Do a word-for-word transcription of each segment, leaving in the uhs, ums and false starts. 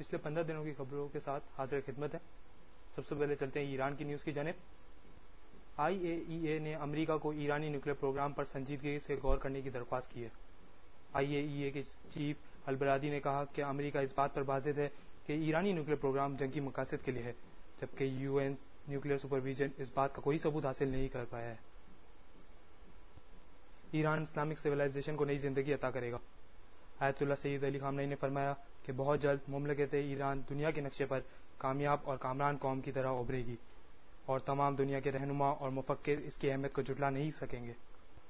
پچھلے پندرہ دنوں کی خبروں کے ساتھ حاضر خدمت ہے. سب سے پہلے چلتے ہیں ایران کی نیوز کی جانب. آئی اے ای اے نے امریکہ کو ایرانی نیوکلیر پروگرام پر سنجیدگی سے غور کرنے کی درخواست کی ہے. آئی اے ای اے کے چیف البرادی نے کہا کہ امریکہ اس بات پر بازد ہے کہ ایرانی نیوکلیر پروگرام جنگی مقاصد کے لیے ہے، جبکہ یو این نیوکلیر سپرویژن اس بات کا کوئی ثبوت حاصل نہیں کر پایا ہے. ایران اسلامک سویلائزیشن کو نئی زندگی عطا کرے گا. آیت اللہ سید علی خامنئی نے فرمایا کہ بہت جلد مملکت ایران دنیا کے نقشے پر کامیاب اور کامران قوم کی طرح ابھرے گی اور تمام دنیا کے رہنما اور مفکر اس کی اہمیت کو جھٹلا نہیں سکیں گے.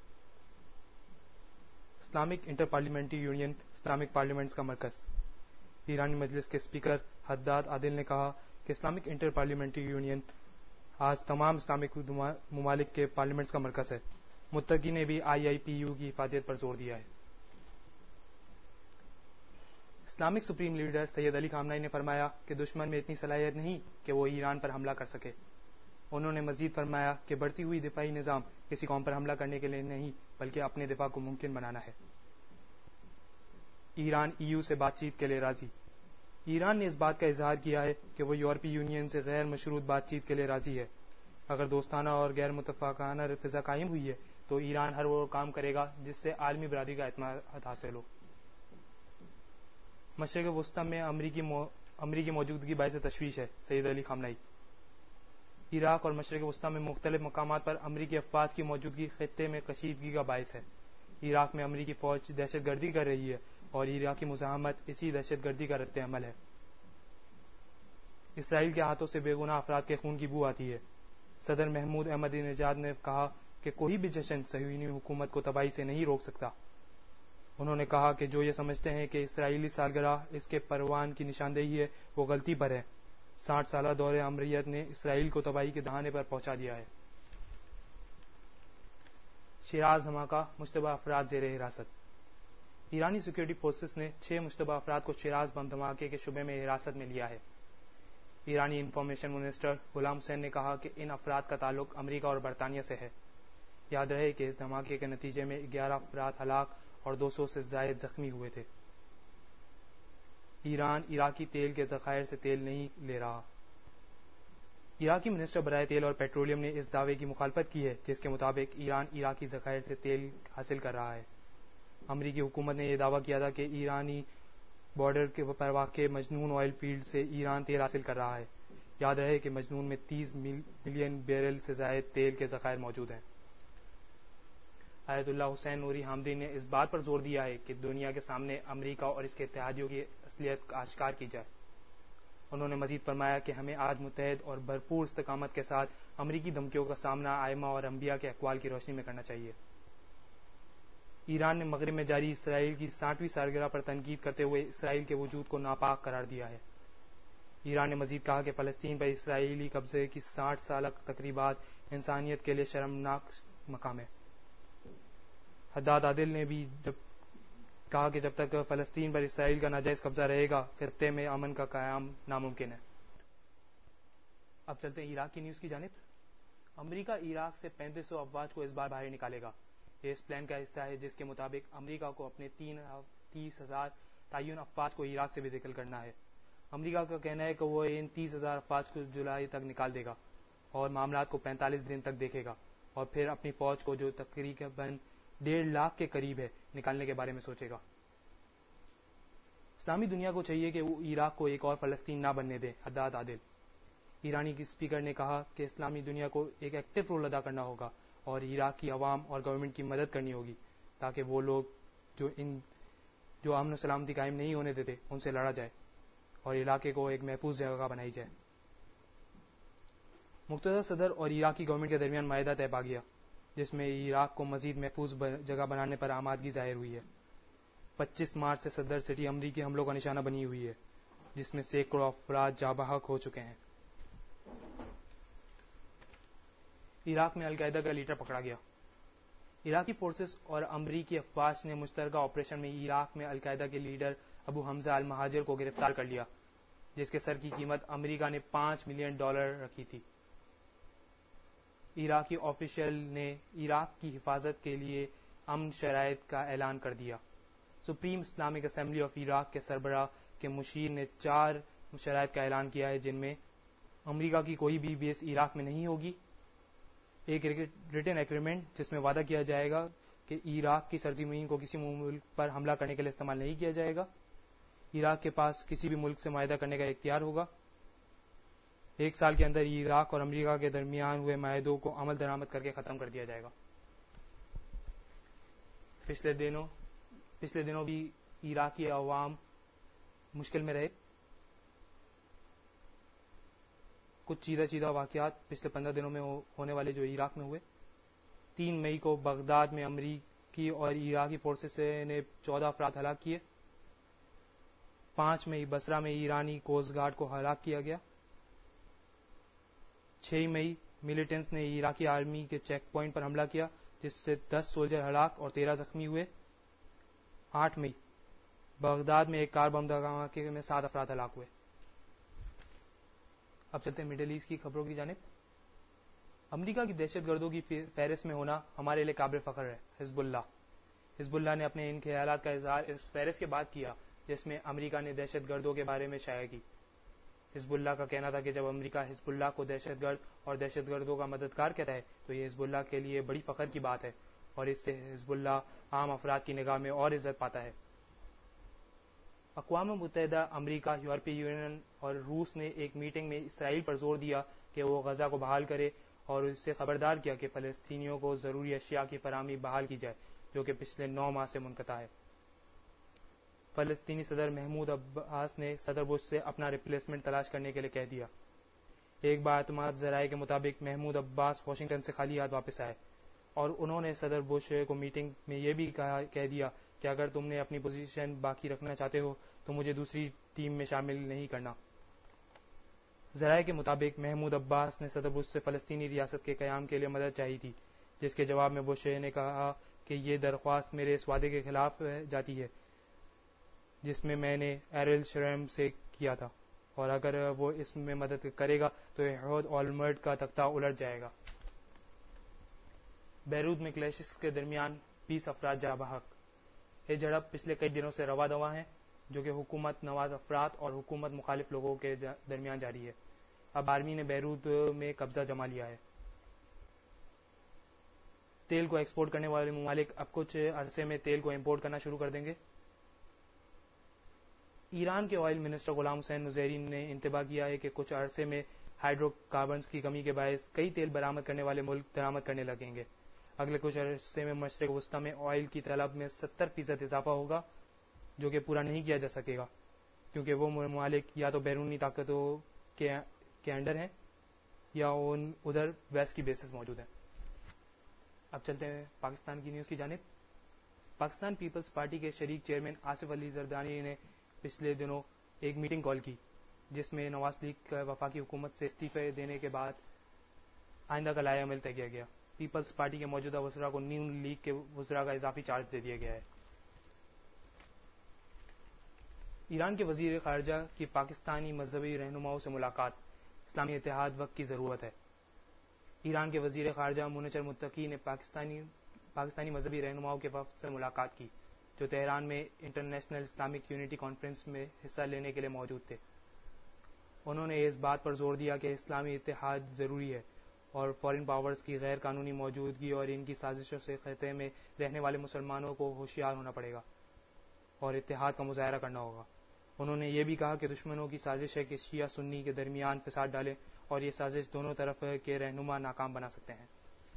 Islamic inter parliamentary union Islamic parliaments کا مرکز. ایرانی مجلس کے اسپیکر حداد عادل نے کہا کہ اسلامک انٹر پارلیمنٹری یونین آج تمام اسلامک ممالک کے پارلیمنٹس کا مرکز ہے. متقی نے بھی آئی آئی پی یو کی افادیت پر زور دیا ہے. Islamic supreme leader Sayyid Ali Khamenei نے فرمایا کہ دشمن میں اتنی صلاحیت نہیں کہ وہ ایران پر حملہ کر سکے. انہوں نے مزید فرمایا کہ بڑھتی ہوئی دفاعی نظام کسی قوم پر حملہ کرنے کے لیے نہیں بلکہ اپنے دفاع کو ممکن بنانا ہے. ایران ای یو سے بات چیت کے لیے راضی. ایران نے اس بات کا اظہار کیا ہے کہ وہ یورپی یونین سے غیر مشروط بات چیت کے لیے راضی ہے. اگر دوستانہ اور غیر متفقانہ فضا قائم ہوئی ہے تو ایران ہر وہ کام کرے گا جس سے عالمی برادری کا اعتماد حاصل ہو. مشرق وسطی میں امریکی مو... امریکی موجودگی باعث تشویش ہے. سید علی خامنئی. عراق اور مشرق وسطی میں مختلف مقامات پر امریکی افواج کی موجودگی خطے میں کشیدگی کا باعث ہے. عراق میں امریکی فوج دہشت گردی کر رہی ہے اور عراقی مزاحمت اسی دہشت گردی کا رد عمل ہے. اسرائیل کے ہاتھوں سے بے گناہ افراد کے خون کی بو آتی ہے. صدر محمود احمدی نژاد نے کہا کہ کوئی بھی جشن صہیونی حکومت کو تباہی سے نہیں روک سکتا. انہوں نے کہا کہ جو یہ سمجھتے ہیں کہ اسرائیلی سالگرہ اس کے پروان کی نشاندہی ہے وہ غلطی پر ہے. ساٹھ سالہ دور امریت نے اسرائیل کو تباہی کے دہانے پر پہنچا دیا ہے. شیراز دھماکہ، مشتبہ افراد زیر حراست. ایرانی سیکورٹی فورسز نے چھ مشتبہ افراد کو شیراز بم دھماکے کے شبے میں حراست میں لیا ہے. ایرانی انفارمیشن منسٹر غلام حسین نے کہا کہ ان افراد کا تعلق امریکہ اور برطانیہ سے ہے. یاد رہے کہ اس دھماکے کے نتیجے میں گیارہ افراد ہلاک اور دو سو سے زائد زخمی ہوئے تھے. ایران عراقی تیل کے ذخائر سے تیل نہیں لے رہا. عراقی منسٹر برائے تیل اور پیٹرولیم نے اس دعوے کی مخالفت کی ہے جس کے مطابق ایران عراقی ذخائر سے تیل حاصل کر رہا ہے. امریکی حکومت نے یہ دعویٰ کیا تھا کہ ایرانی بارڈر کے پر واقع مجنون آئل فیلڈ سے ایران تیل حاصل کر رہا ہے. یاد رہے کہ مجنون میں تیس ملین بیرل سے زائد تیل کے ذخائر موجود ہیں. آیت اللہ حسین نوری حامدی نے اس بات پر زور دیا ہے کہ دنیا کے سامنے امریکہ اور اس کے اتحادیوں کی اصلیت آشکار کی جائے. انہوں نے مزید فرمایا کہ ہمیں آج متحد اور بھرپور استقامت کے ساتھ امریکی دھمکیوں کا سامنا ائمہ اور انبیاء کے اقوال کی روشنی میں کرنا چاہیے. ایران نے مغرب میں جاری اسرائیل کی ساٹھویں سالگرہ پر تنقید کرتے ہوئے اسرائیل کے وجود کو ناپاک قرار دیا ہے. ایران نے مزید کہا کہ فلسطین پر اسرائیلی قبضے کی ساٹھ سالہ تقریبات انسانیت کے لیے شرمناک مقام ہے. حداد عادل نے بھی جب کہا کہ جب تک فلسطین پر اسرائیل کا ناجائز قبضہ رہے گا خطے میں امن کا قیام ناممکن ہے. اب چلتے ہیں عراق کی نیوز کی جانب. امریکہ عراق سے پینتیس سو افواج کو اس بار باہر نکالے گا. یہ اس پلان کا حصہ ہے جس کے مطابق امریکہ کو اپنے تیس ہزار تعین افواج کو عراق سے بھی داخل کرنا ہے. امریکہ کا کہنا ہے کہ وہ ان تیس ہزار افواج کو جولائی تک نکال دے گا اور معاملات کو پینتالیس دن تک دیکھے گا اور پھر اپنی فوج کو جو تقریباً ڈیڑھ لاکھ کے قریب ہے نکالنے کے بارے میں سوچے گا. اسلامی دنیا کو چاہیے کہ وہ عراق کو ایک اور فلسطین نہ بننے دے. حداد عادل. ایرانی کی اسپیکر نے کہا کہ اسلامی دنیا کو ایک ایکٹیو رول ادا کرنا ہوگا اور عراق کی عوام اور گورنمنٹ کی مدد کرنی ہوگی تاکہ وہ لوگ جو ان جو امن و سلامتی قائم نہیں ہونے دیتے ان سے لڑا جائے اور علاقے کو ایک محفوظ جگہ بنائی جائے. مقتدر صدر اور عراقی گورنمنٹ کے درمیان معاہدہ طے پا گیا جس میں عراق کو مزید محفوظ جگہ بنانے پر آمادگی ظاہر ہوئی ہے. پچیس مارچ سے صدر سٹی امریکی حملوں کا نشانہ بنی ہوئی ہے جس میں سینکڑوں افراد جاں بحق ہو چکے ہیں. عراق میں القاعدہ کا لیڈر پکڑا گیا. عراقی فورسز اور امریکی افواج نے مشترکہ آپریشن میں عراق میں القاعدہ کے لیڈر ابو حمزہ المہاجر کو گرفتار کر لیا جس کے سر کی قیمت امریکہ نے پانچ ملین ڈالر رکھی تھی. عراقی آفیشل نے عراق کی حفاظت کے لیے امن شرائط کا اعلان کر دیا. Supreme Islamic assembly of Iraq کے سربراہ کہ مشیر نے چار شرائط کا اعلان کیا ہے، جن میں امریکہ کی کوئی بھی بیس عراق میں نہیں ہوگی، ایک ریٹن ایگریمنٹ جس میں وعدہ کیا جائے گا کہ عراق کی سرزمین کو کسی ملک پر حملہ کرنے کے لیے استعمال نہیں کیا جائے گا، عراق کے پاس کسی بھی ملک سے معاہدہ کرنے کا اختیار ہوگا، ایک سال کے اندر عراق اور امریکہ کے درمیان ہوئے معاہدوں کو عمل درآمد کر کے ختم کر دیا جائے گا۔ پچھلے دنوں پچھلے دنوں بھی عراقی عوام مشکل میں رہے۔ کچھ چیدہ چیدہ واقعات پچھلے پندرہ دنوں میں ہونے والے جو عراق میں ہوئے۔ تین مئی کو بغداد میں امریکی اور عراقی فورسز نے چودہ افراد ہلاک کیے۔ پانچ مئی بصرہ میں ایرانی کوسٹ گارڈ کو ہلاک کیا گیا۔ چھ مئی ملیٹنٹس نے عراقی آرمی کے چیک پوائنٹ پر حملہ کیا جس سے دس سولجر ہلاک اور تیرہ زخمی ہوئے۔ آٹھ مئی بغداد میں ایک کار بم دھماکے میں سات افراد ہلاک ہوئے۔ اب چلتے ہیں مڈل ایسٹ کی خبروں کی جانب۔ امریکہ کی دہشت گردوں کی فہرست میں ہونا ہمارے لیے قابل فخر ہے۔ حزب اللہ حزب اللہ نے اپنے ان خیالات کا اظہار اس فہرست کے بعد کیا جس میں امریکہ نے دہشت گردوں کے بارے میں شائع کی۔ حزب اللہ کا کہنا تھا کہ جب امریکہ حزب اللہ کو دہشت گرد اور دہشت گردوں کا مددگار کہتا ہے تو یہ حزب اللہ کے لیے بڑی فخر کی بات ہے، اور اس سے حزب اللہ عام افراد کی نگاہ میں اور عزت پاتا ہے۔ اقوام متحدہ، امریکہ، یورپی یونین اور روس نے ایک میٹنگ میں اسرائیل پر زور دیا کہ وہ غزہ کو بحال کرے اور اس سے خبردار کیا کہ فلسطینیوں کو ضروری اشیاء کی فراہمی بحال کی جائے جو کہ پچھلے نو ماہ سے منقطع ہے۔ فلسطینی صدر محمود عباس نے صدر بش سے اپنا ریپلیسمنٹ تلاش کرنے کے لیے کہہ دیا۔ ایک بااعتماد ذرائع کے مطابق محمود عباس واشنگٹن سے خالی ہاتھ واپس آئے اور انہوں نے صدر بش کو میٹنگ میں یہ بھی کہہ دیا کہ اگر تم نے اپنی پوزیشن باقی رکھنا چاہتے ہو تو مجھے دوسری ٹیم میں شامل نہیں کرنا۔ ذرائع کے مطابق محمود عباس نے صدر بش سے فلسطینی ریاست کے قیام کے لیے مدد چاہی تھی، جس کے جواب میں بش نے کہا کہ یہ درخواست میرے اس وعدے کے خلاف جاتی ہے جس میں میں نے ایرل شرم سے کیا تھا، اور اگر وہ اس میں مدد کرے گا تو احود اولمرٹ کا تختہ الٹ جائے گا۔ بیروت میں کلیشز کے درمیان بیس افراد جاں بحق۔ یہ جھڑپ پچھلے کئی دنوں سے رواں دواں ہے جو کہ حکومت نواز افراد اور حکومت مخالف لوگوں کے درمیان جاری ہے۔ اب آرمی نے بیروت میں قبضہ جما لیا ہے۔ تیل کو ایکسپورٹ کرنے والے ممالک اب کچھ عرصے میں تیل کو امپورٹ کرنا شروع کر دیں گے۔ ایران کے آئل منسٹر غلام حسین نظیری نے انتباہ کیا ہے کہ کچھ عرصے میں ہائیڈرو کاربنز کی کمی کے باعث کئی تیل برآمد کرنے والے ملک درآمد کرنے لگیں گے۔ اگلے کچھ عرصے میں مشرق وسطی میں آئل کی طلب میں ستر فیصد اضافہ ہوگا جو کہ پورا نہیں کیا جا سکے گا کیونکہ وہ ممالک یا تو بیرونی طاقتوں کے انڈر ہیں یا ان ادھر ویسٹ کی بیسز موجود ہیں۔ اب چلتے ہیں پاکستان کی نیوز کی جانب۔ پاکستان پیپلز پارٹی کے شریک چیئرمین آصف علی زردانی نے پچھلے دنوں ایک میٹنگ کال کی جس میں نواز لیگ کا وفاقی حکومت سے استعفے دینے کے بعد آئندہ کا لائحہ عمل طے کیا گیا۔ پیپلز پارٹی کے موجودہ وزراء کو نون لیگ کے وزراء کا اضافی چارج دے دیا گیا ہے۔ ایران کے وزیر خارجہ کی پاکستانی مذہبی رہنماؤں سے ملاقات، اسلامی اتحاد وقت کی ضرورت ہے۔ ایران کے وزیر خارجہ منچر متقی نے پاکستانی پاکستانی مذہبی رہنماؤں کے وفد سے ملاقات کی جو تہران میں انٹرنیشنل اسلامک یونٹی کانفرنس میں حصہ لینے کے لیے موجود تھے۔ انہوں نے اس بات پر زور دیا کہ اسلامی اتحاد ضروری ہے اور فارن پاورز کی غیر قانونی موجودگی اور ان کی سازشوں سے خطے میں رہنے والے مسلمانوں کو ہوشیار ہونا پڑے گا اور اتحاد کا مظاہرہ کرنا ہوگا۔ انہوں نے یہ بھی کہا کہ دشمنوں کی سازش ہے کہ شیعہ سنی کے درمیان فساد ڈالیں اور یہ سازش دونوں طرف کے رہنما ناکام بنا سکتے ہیں۔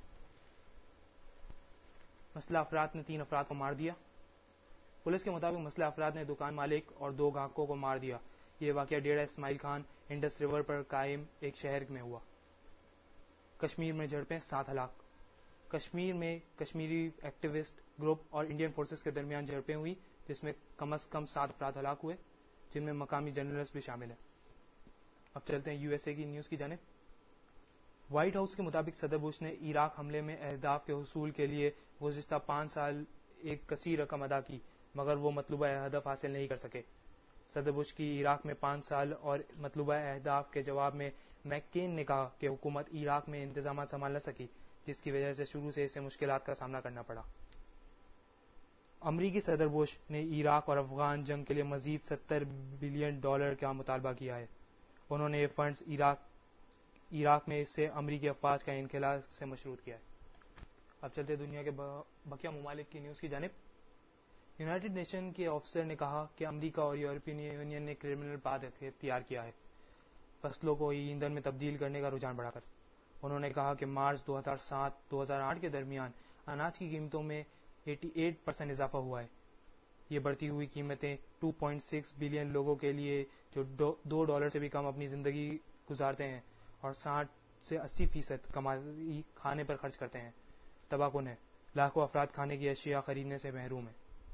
مسلح افراد نے تین افراد کو مار دیا۔ پولیس کے مطابق مسلح افراد نے دکان مالک اور دو گاہکوں کو مار دیا۔ یہ واقعہ ڈیرہ اسماعیل خان انڈس ریور پر قائم ایک شہر میں ہوا۔ کشمیر میں جھڑپیں، سات ہلاک۔ کشمیر میں کشمیری ایکٹیوسٹ گروپ اور انڈین فورسز کے درمیان جھڑپیں ہوئی جس میں کم از کم سات افراد ہلاک ہوئے جن میں مقامی جرنلسٹ بھی شامل ہیں۔ اب چلتے ہیں یو ایس اے کی نیوز کی جانب۔ وائٹ ہاؤس کے مطابق صدر بش نے عراق حملے میں اہداف کے حصول کے لیے گزشتہ پانچ سال ایک کثیر رقم ادا کی مگر وہ مطلوبہ ہدف حاصل نہیں کر سکے۔ صدر بش کی عراق میں پانچ سال اور مطلوبہ اہداف کے جواب میں میک کین نے کہا کہ حکومت عراق میں انتظامات سنبھال نہ سکی جس کی وجہ سے شروع سے اسے مشکلات کا سامنا کرنا پڑا۔ امریکی صدر بش نے عراق اور افغان جنگ کے لیے مزید ستر بلین ڈالر کا مطالبہ کیا ہے. انہوں نے یہ فنڈز عراق عراق میں سے امریکی افواج کا انخلا سے مشروط کیا ہے. اب چلتے دنیا کے بقیہ ممالک کی نیوز کی جانب. یونائٹڈ نیشن کے آفیسر نے کہا کہ امریکہ اور یورپین یونین نے کرمنل پاتھ اختیار کیا ہے فصلوں کو ایندھن میں تبدیل کرنے کا رجحان بڑھا کر. انہوں نے کہا کہ مارچ دو ہزار سات دو ہزار آٹھ کے درمیان اناج کی قیمتوں میں اٹھاسی پرسنٹ اضافہ ہوا ہے. یہ بڑھتی ہوئی قیمتیں دو پوائنٹ چھ بلین لوگوں کے لیے جو دو ڈالر سے بھی کم اپنی زندگی گزارتے ہیں اور ساٹھ سے اسی فیصد کمائی کھانے پر خرچ کرتے ہیں تباہ کن ہے. لاکھوں افراد کھانے کی اشیاء خریدنے سے محروم ہیں.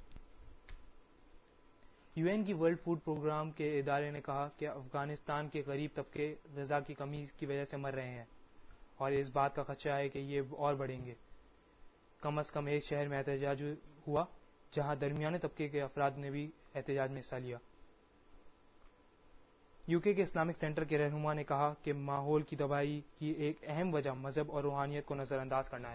یو این کی ورلڈ فوڈ پروگرام کے ادارے نے کہا کہ افغانستان کے غریب طبقے غذا کی کمی کی وجہ سے مر رہے ہیں اور اس بات کا خدشہ ہے کہ یہ اور بڑھیں گے. کم از کم ایک شہر میں احتجاج ہوا جہاں درمیانے طبقے کے افراد نے بھی احتجاج میں حصہ لیا. یو کے کے اسلامک سینٹر کے رہنما نے کہا کہ ماحول کی تباہی کی ایک اہم وجہ مذہب اور روحانیت کو نظر انداز کرنا ہے.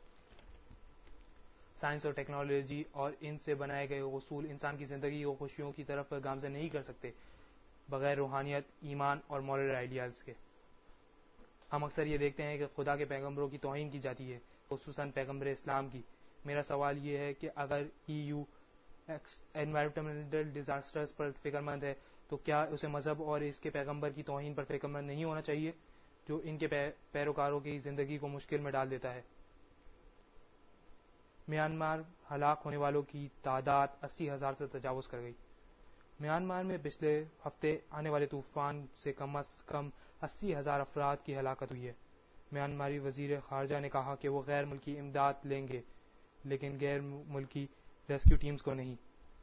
سائنس اور ٹیکنالوجی اور ان سے بنائے گئے اصول انسان کی زندگی کو خوشیوں کی طرف گامزن نہیں کر سکتے بغیر روحانیت، ایمان اور مورل آئیڈیالز کے. ہم اکثر یہ دیکھتے ہیں کہ خدا کے پیغمبروں کی توہین کی جاتی ہے، خصوصاً پیغمبر اسلام کی. میرا سوال یہ ہے کہ اگر ای یو انوائرمنٹل ڈیزاسٹرز پر فکر مند ہے تو کیا اسے مذہب اور اس کے پیغمبر کی توہین پر فکر مند نہیں ہونا چاہیے جو ان کے پیروکاروں کی زندگی کو مشکل میں ڈال دیتا ہے؟ میانمار ہلاک ہونے والوں کی تعداد اسی ہزار سے تجاوز کر گئی. میانمار میں پچھلے ہفتے آنے والے طوفان سے کم از کم اسی ہزار افراد کی ہلاکت ہوئی ہے. میانماری وزیر خارجہ نے کہا کہ وہ غیر ملکی امداد لیں گے لیکن غیر ملکی ریسکیو ٹیمز کو نہیں.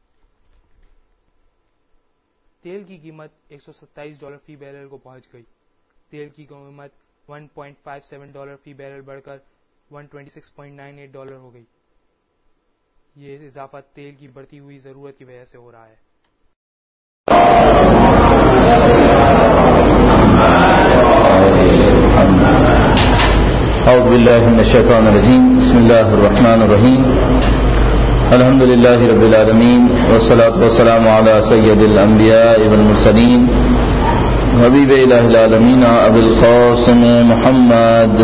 تیل کی قیمت ایک سو ستائیس ڈالر فی بیرل کو پہنچ گئی. تیل کی قیمت ایک پوائنٹ پانچ سات ڈالر فی بیرل بڑھ کر ایک سو چھبیس پوائنٹ نو آٹھ ڈالر ہو گئی. یہ اضافہ تیل کی بڑھتی ہوئی ضرورت کی وجہ سے ہو رہا ہے. اعوذ باللہ من الشیطان الرجیم. بسم اللہ الرحمن الرحیم. الحمد للہ رب العالمین والصلاة والسلام علی سید الانبیاء والمرسلین حبیب الہ العالمین ابی القاسم محمد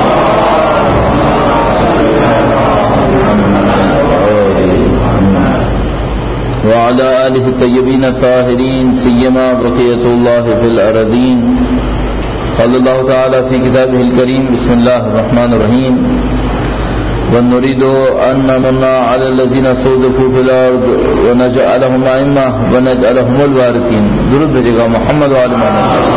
وعلى آله الطيبين الطاهرين سيما بقية الله في الأرضين. قال الله تعالى في كتابه الكريم بسم الله الرحمن الرحيم ونريد أن نمن على الذين استضعفوا في الأرض ونجعلهم أئمة ونجعلهم الوارثين. درود بھیجے گا محمد وآل محمد.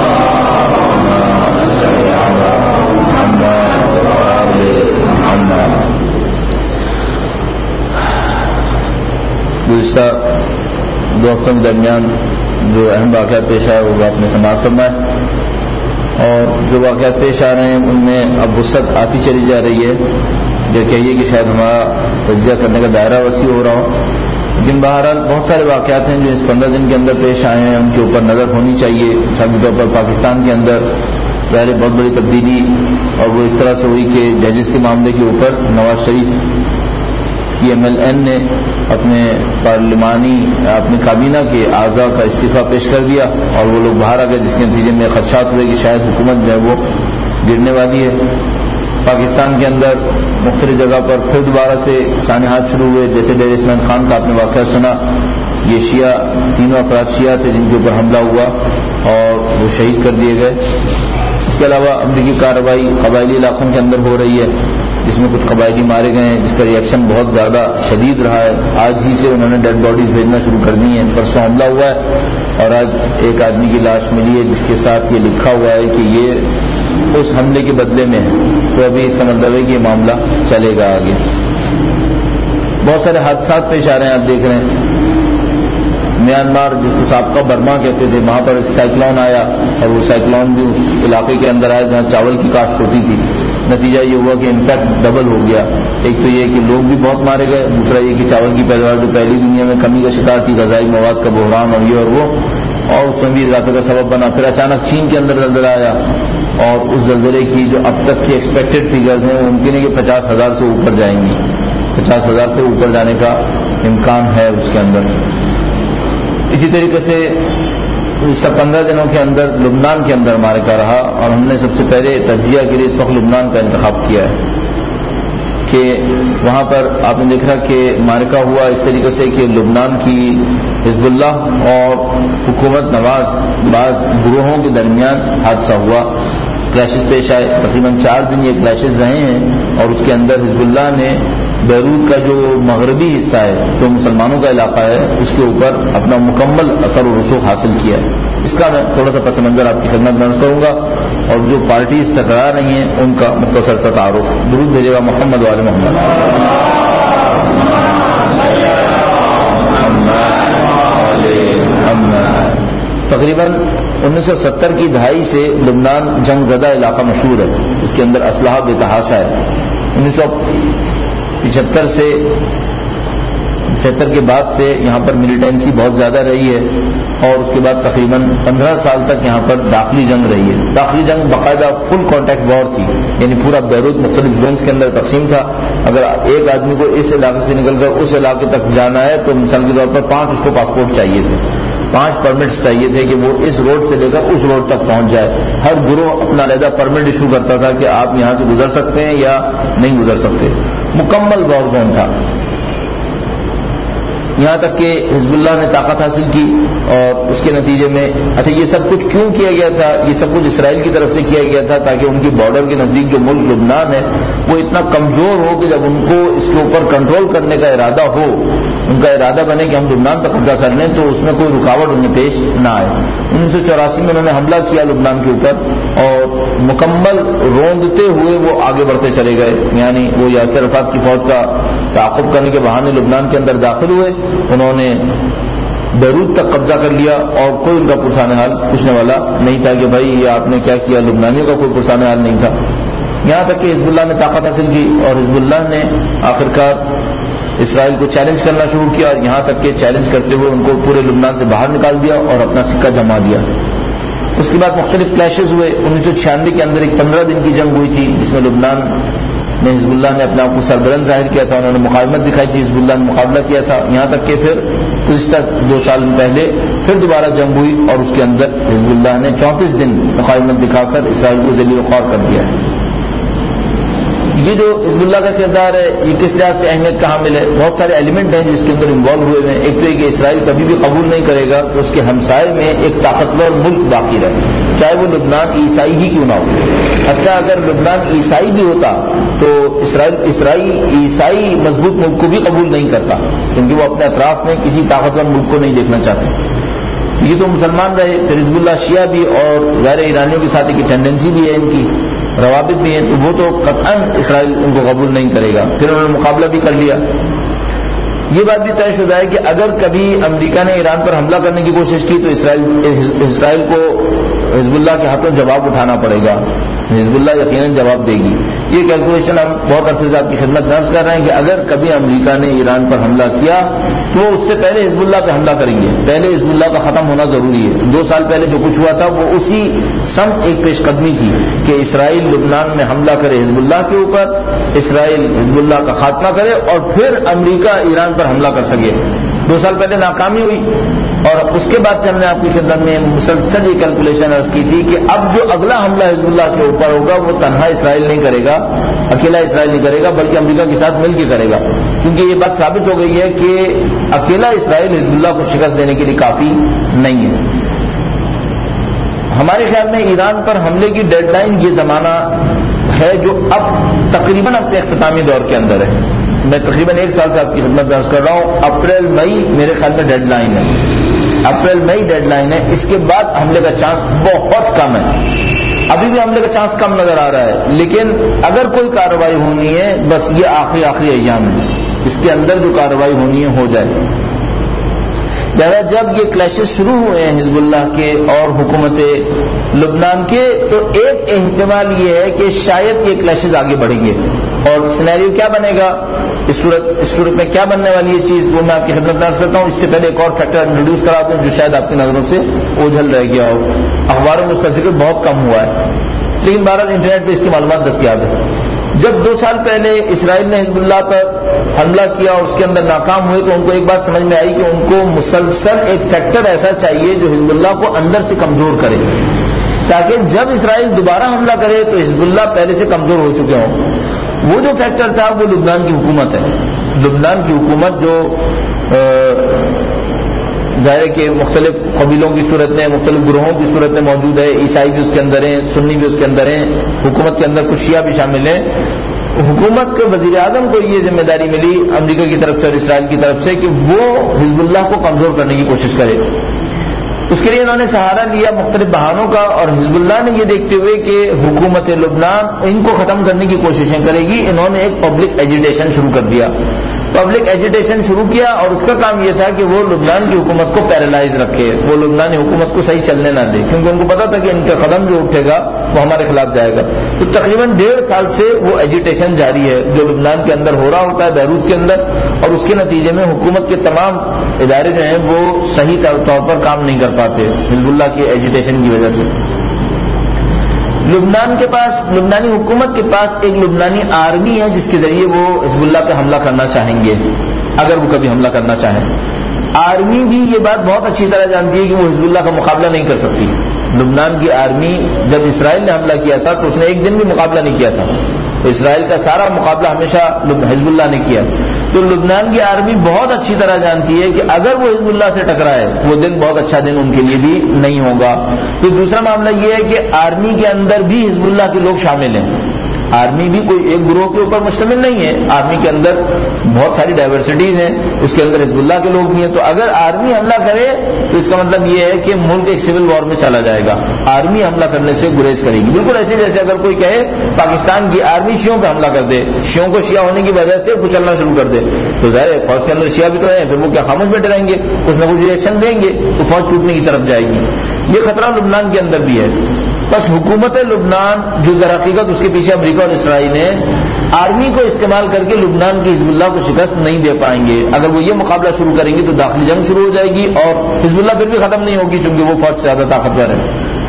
گزشتہ دو ہفتوں کے درمیان جو اہم واقعات پیش آئے وہ آپ نے سماعت فرمایا اور جو واقعات پیش آ رہے ہیں ان میں اب وسعت آتی چلی جا رہی ہے. جو کہیے کہ شاید ہمارا تجزیہ کرنے کا دائرہ وسیع ہو رہا ہو لیکن بہرحال بہت سارے واقعات ہیں جو اس پندرہ دن کے اندر پیش آئے ہیں ان کے اوپر نظر ہونی چاہیے. مثال کے طور پر پاکستان کے اندر ظاہر بہت بڑی تبدیلی اور وہ اس طرح سے ہوئی کہ ججز کے معاملے کے اوپر نواز شریف کی ایم ایل این نے اپنے پارلیمانی اپنے کابینہ کے اعضاء کا استعفیٰ پیش کر دیا اور وہ لوگ باہر آ گئے جس کے نتیجے میں خدشات ہوئے کہ شاید حکومت جو ہے وہ گرنے والی ہے. پاکستان کے اندر مختلف جگہ پر پھر دوبارہ سے سانحات شروع ہوئے جیسے ڈیر اسماعیل خان کا آپ نے واقعہ سنا. یہ شیعہ تینوں افراد شیعہ تھے جن کے اوپر حملہ ہوا اور وہ شہید کر دیے گئے. اس کے علاوہ امریکی کارروائی قبائلی علاقوں کے اندر ہو رہی ہے جس میں کچھ قبائلی مارے گئے ہیں جس کا ریئیکشن بہت زیادہ شدید رہا ہے. آج ہی سے انہوں نے ڈیڈ باڈیز بھیجنا شروع کر دی ہیں. پرسوں حملہ ہوا ہے اور آج ایک آدمی کی لاش ملی ہے جس کے ساتھ یہ لکھا ہوا ہے کہ یہ اس حملے کے بدلے میں ہے. تو ابھی اس کا مطلب ہے کہ یہ معاملہ چلے گا آگے. بہت سارے حادثات پیش آ رہے ہیں. آپ دیکھ رہے ہیں میانمار جس کو سابقہ برما کہتے تھے وہاں پر سائیکلون آیا اور وہ سائیکلون بھی اس علاقے کے اندر آیا جہاں چاول کی کاشت ہوتی تھی. نتیجہ یہ ہوا کہ امپیکٹ ڈبل ہو گیا. ایک تو یہ کہ لوگ بھی بہت مارے گئے, دوسرا یہ کہ چاول کی پیداوار جو پہلی دنیا میں کمی کا شکار تھی, غذائی مواد کا بحران اور یہ اور وہ, اور اس میں بھی اضافے کا سبب بنا. پھر اچانک چین کے اندر زلزلہ آیا اور اس زلزلے کی جو اب تک کی ایکسپیکٹڈ فیگرز ہیں وہ ممکن ہے کہ پچاس ہزار سے اوپر جائیں گی. پچاس ہزار سے اوپر جانے کا امکان ہے اس کے اندر. اسی طریقے سے اس پندرہ دنوں کے اندر لبنان کے اندر معرکہ رہا اور ہم نے سب سے پہلے تجزیہ کے لیے اس وقت لبنان کا انتخاب کیا ہے کہ وہاں پر آپ نے دیکھا کہ معرکہ ہوا اس طریقے سے کہ لبنان کی حزب اللہ اور حکومت نواز بعض گروہوں کے درمیان حادثہ ہوا, کلیشز پیش آئے. تقریباً چار دن یہ کلیشز رہے ہیں اور اس کے اندر حزب اللہ نے بیروت کا جو مغربی حصہ ہے جو مسلمانوں کا علاقہ ہے اس کے اوپر اپنا مکمل اثر و رسوخ حاصل کیا ہے. اس کا میں تھوڑا سا پس منظر آپ کی خدمت میں عرض کروں گا اور جو پارٹیز ٹکرا رہی ہیں ان کا مختصر سا تعارف. درود بھیجے گا محمد وآل محمد. تقریباً انیس سو ستر کی دہائی سے لبنان جنگ زدہ علاقہ مشہور ہے, اس کے اندر اسلحہ بے تحاشا ہے. انیس سو پچہتر سے پچہتر کے بعد سے یہاں پر ملیٹنسی بہت زیادہ رہی ہے اور اس کے بعد تقریباً پندرہ سال تک یہاں پر داخلی جنگ رہی ہے. داخلی جنگ باقاعدہ فل کانٹیکٹ وار تھی, یعنی پورا بیروت مختلف زونز کے اندر تقسیم تھا. اگر ایک آدمی کو اس علاقے سے نکل کر اس علاقے تک جانا ہے تو مثال کے طور پر پانچ اس کو پاسپورٹ چاہیے تھے, پانچ پرمٹس چاہیے تھے کہ وہ اس روڈ سے لے کر اس روڈ تک پہنچ جائے. ہر گروہ اپنا علیحدہ پرمٹ ایشو کرتا تھا کہ آپ یہاں سے گزر سکتے ہیں یا نہیں گزر سکتے. مکمل وار زون تھا. یہاں تک کہ حزب اللہ نے طاقت حاصل کی اور اس کے نتیجے میں اچھا یہ سب کچھ کیوں کیا گیا تھا؟ یہ سب کچھ اسرائیل کی طرف سے کیا گیا تھا تاکہ ان کی بارڈر کے نزدیک جو ملک لبنان ہے وہ اتنا کمزور ہو کہ جب ان کو اس کے اوپر کنٹرول کرنے کا ارادہ ہو, ان کا ارادہ بنے کہ ہم لبنان پر قبضہ کر لیں تو اس میں کوئی رکاوٹ انہیں پیش نہ آئے. انیس سو چوراسی میں انہوں نے حملہ کیا لبنان کے اوپر اور مکمل روندتے ہوئے وہ آگے بڑھتے چلے گئے. یعنی وہ یاسر عرفات کی فوج کا تعاقب کرنے کے بہانے لبنان کے اندر داخل ہوئے, انہوں نے بیروت تک قبضہ کر لیا اور کوئی ان کا پرسان حال پوچھنے والا نہیں تھا کہ بھائی یہ آپ نے کیا کیا. لبنانیوں کا کوئی پرسان حال نہیں تھا. یہاں تک کہ حزب اللہ نے طاقت حاصل کی اور حزب اللہ نے آخرکار اسرائیل کو چیلنج کرنا شروع کیا اور یہاں تک کہ چیلنج کرتے ہوئے ان کو پورے لبنان سے باہر نکال دیا اور اپنا سکہ جما دیا. اس کے بعد مختلف کلیشز ہوئے. انیس سو چھیانوے کے اندر ایک پندرہ دن کی جنگ ہوئی تھی جس میں لبنان میں حزب اللہ نے اپنے آپ کو سربلند ظاہر کیا تھا, انہوں نے مقاومت دکھائی تھی, حزب اللہ نے مقابلہ کیا تھا. یہاں تک کہ پھر گزشتہ دو سال پہلے پھر دوبارہ جنگ ہوئی اور اس کے اندر حزب اللہ نے چونتیس دن مقاومت دکھا کر اسرائیل کو ذلیل و خوار کر دیا ہے. یہ جو حزب اللہ کا کردار ہے یہ کس لحاظ سے اہمیت کا حامل ہے؟ بہت سارے ایلیمنٹ ہیں جو اس کے اندر انوالو ہوئے ہیں. ایک تو یہ کہ اسرائیل کبھی بھی قبول نہیں کرے گا کہ اس کے ہمسائے میں ایک طاقتور ملک باقی رہے, چاہے وہ لبنان عیسائی ہی کیوں نہ ہو. حتیٰ اگر لبنان عیسائی بھی ہوتا تو اسرائیل اسرائیل عیسائی مضبوط ملک کو بھی قبول نہیں کرتا کیونکہ وہ اپنے اطراف میں کسی طاقتور ملک کو نہیں دیکھنا چاہتے. یہ تو مسلمان رہے. پھر حزب اللہ شیعہ بھی اور غیر ایرانیوں کے ساتھ کی ٹینڈنسی بھی ہے, ان کی روابط بھی ہیں, تو وہ تو قطعاً اسرائیل ان کو قبول نہیں کرے گا. پھر انہوں نے مقابلہ بھی کر لیا. یہ بات بھی طے شدہ ہے کہ اگر کبھی امریکہ نے ایران پر حملہ کرنے کی کوشش کی تو اسرائیل اسرائیل کو حزب اللہ کے ہاتھوں جواب اٹھانا پڑے گا. حزب اللہ یقیناً جواب دے گی. یہ کیلکولیشن ہم بہت عرصے سے آپ کی خدمت میں عرض کر رہے ہیں کہ اگر کبھی امریکہ نے ایران پر حملہ کیا تو وہ اس سے پہلے حزب اللہ پہ حملہ کریں گے. پہلے حزب اللہ کا ختم ہونا ضروری ہے. دو سال پہلے جو کچھ ہوا تھا وہ اسی سمت ایک پیش قدمی تھی کہ اسرائیل لبنان میں حملہ کرے حزب اللہ کے اوپر, اسرائیل حزب اللہ کا خاتمہ کرے اور پھر امریکہ ایران پر حملہ کر سکے. دو سال پہلے ناکامی ہوئی اور اس کے بعد سے ہم نے آپ کی خدمت میں مسلسل یہ کیلکولیشن عرض کی تھی کہ اب جو اگلا حملہ حزب اللہ کے اوپر ہوگا وہ تنہا اسرائیل نہیں کرے گا, اکیلا اسرائیل نہیں کرے گا بلکہ امریکہ کے ساتھ مل کے کرے گا. کیونکہ یہ بات ثابت ہو گئی ہے کہ اکیلا اسرائیل حزب اللہ کو شکست دینے کے لیے کافی نہیں ہے. ہمارے خیال میں ایران پر حملے کی ڈیڈ لائن یہ زمانہ ہے جو اب تقریباً اپنے اختتامی دور کے اندر ہے. میں تقریباً ایک سال سے آپ کی خدمت میں عرض کر رہا ہوں, اپریل مئی میرے خیال میں ڈیڈ لائن ہے. اپریل مئی ڈیڈ لائن ہے. اس کے بعد حملے کا چانس بہت کم ہے. ابھی بھی حملے کا چانس کم نظر آ رہا ہے, لیکن اگر کوئی کارروائی ہونی ہے بس یہ آخری آخری ایام ہے, اس کے اندر جو کارروائی ہونی ہے ہو جائے. لہذا جب یہ کلیشز شروع ہوئے ہیں حزب اللہ کے اور حکومت لبنان کے تو ایک احتمال یہ ہے کہ شاید یہ کلیشز آگے بڑھیں گے. اور سینیریو کیا بنے گا اس صورت اس صورت میں کیا بننے والی یہ چیز وہ میں آپ کی خدمت میں عرض کرتا ہوں. اس سے پہلے ایک اور فیکٹر انٹروڈیوس کرا دوں جو شاید آپ کی نظروں سے اوجھل رہ گیا ہو. اخباروں میں اس کا ذکر بہت کم ہوا ہے. لیکن بہرحال انٹرنیٹ پہ اس کی معلومات دستیاب ہے. جب دو سال پہلے اسرائیل نے حزب اللہ پر حملہ کیا اور اس کے اندر ناکام ہوئے تو ان کو ایک بات سمجھ میں آئی کہ ان کو مسلسل ایک فیکٹر ایسا چاہیے جو حزب اللہ کو اندر سے کمزور کرے، تاکہ جب اسرائیل دوبارہ حملہ کرے تو حزب اللہ پہلے سے کمزور ہو چکے ہوں. وہ جو فیکٹر تھا وہ لبنان کی حکومت ہے. لبنان کی حکومت جو ظاہر ہے کہ مختلف قبیلوں کی صورت میں، مختلف گروہوں کی صورت میں موجود ہے، عیسائی بھی اس کے اندر ہیں، سنی بھی اس کے اندر ہیں، حکومت کے اندر کچھ شیعہ بھی شامل ہیں. حکومت کے وزیر اعظم کو یہ ذمہ داری ملی امریکہ کی طرف سے اور اسرائیل کی طرف سے کہ وہ حزب اللہ کو کمزور کرنے کی کوشش کرے. اس کے لیے انہوں نے سہارا لیا مختلف بہانوں کا، اور حزب اللہ نے یہ دیکھتے ہوئے کہ حکومت لبنان ان کو ختم کرنے کی کوششیں کرے گی، انہوں نے ایک پبلک ایجیٹیشن شروع کر دیا. پبلک ایجیٹیشن شروع کیا اور اس کا کام یہ تھا کہ وہ لبنان کی حکومت کو پیرالائز رکھے، وہ لبنانی حکومت کو صحیح چلنے نہ دے، کیونکہ ان کو پتا تھا کہ ان کا قدم جو اٹھے گا وہ ہمارے خلاف جائے گا. تو تقریباً ڈیڑھ سال سے وہ ایجیٹیشن جاری ہے جو لبنان کے اندر ہو رہا ہوتا ہے، بیروت کے اندر، اور اس کے نتیجے میں حکومت کے تمام ادارے جو ہیں وہ صحیح طور پر کام نہیں کر پاتے حزب اللہ کی ایجیٹیشن کی وجہ سے. لبنان کے پاس، لبنانی حکومت کے پاس ایک لبنانی آرمی ہے جس کے ذریعے وہ حزب اللہ پہ حملہ کرنا چاہیں گے اگر وہ کبھی حملہ کرنا چاہیں. آرمی بھی یہ بات بہت اچھی طرح جانتی ہے کہ وہ حزب اللہ کا مقابلہ نہیں کر سکتی. لبنان کی آرمی جب اسرائیل نے حملہ کیا تھا تو اس نے ایک دن بھی مقابلہ نہیں کیا تھا، اسرائیل کا سارا مقابلہ ہمیشہ حزب اللہ نے کیا. تو لبنان کی آرمی بہت اچھی طرح جانتی ہے کہ اگر وہ حزب اللہ سے ٹکرائے وہ دن بہت اچھا دن ان کے لیے بھی نہیں ہوگا. تو دوسرا معاملہ یہ ہے کہ آرمی کے اندر بھی حزب اللہ کے لوگ شامل ہیں. آرمی بھی کوئی ایک گروہ کے اوپر مشتمل نہیں ہے، آرمی کے اندر بہت ساری ڈائیورسٹیز ہیں، اس کے اندر حزب اللہ کے لوگ بھی ہیں. تو اگر آرمی حملہ کرے تو اس کا مطلب یہ ہے کہ ملک ایک سول وار میں چلا جائے گا. آرمی حملہ کرنے سے گریز کرے گی، بالکل ایسے جیسے اگر کوئی کہے پاکستان کی آرمی شیعوں پہ حملہ کر دے، شیعوں کو شیعہ ہونے کی وجہ سے کچلنا شروع کر دے، تو ظاہر ہے فوج کے اندر شیعہ بھی تو ہیں، پھر وہ کیا خاموش بیٹھے رہیں گے؟ کچھ نہ کچھ ریئیکشن دیں گے تو فوج ٹوٹنے کی طرف جائے گی. یہ خطرہ لبنان کے اندر بھی ہے. بس حکومت لبنان جو در حقیقت اس کے پیچھے امریکہ اور اسرائیل نے آرمی کو استعمال کر کے لبنان کی حزب اللہ کو شکست نہیں دے پائیں گے. اگر وہ یہ مقابلہ شروع کریں گے تو داخلی جنگ شروع ہو جائے گی اور حزب اللہ پھر بھی ختم نہیں ہوگی چونکہ وہ فوج سے زیادہ طاقتور ہے.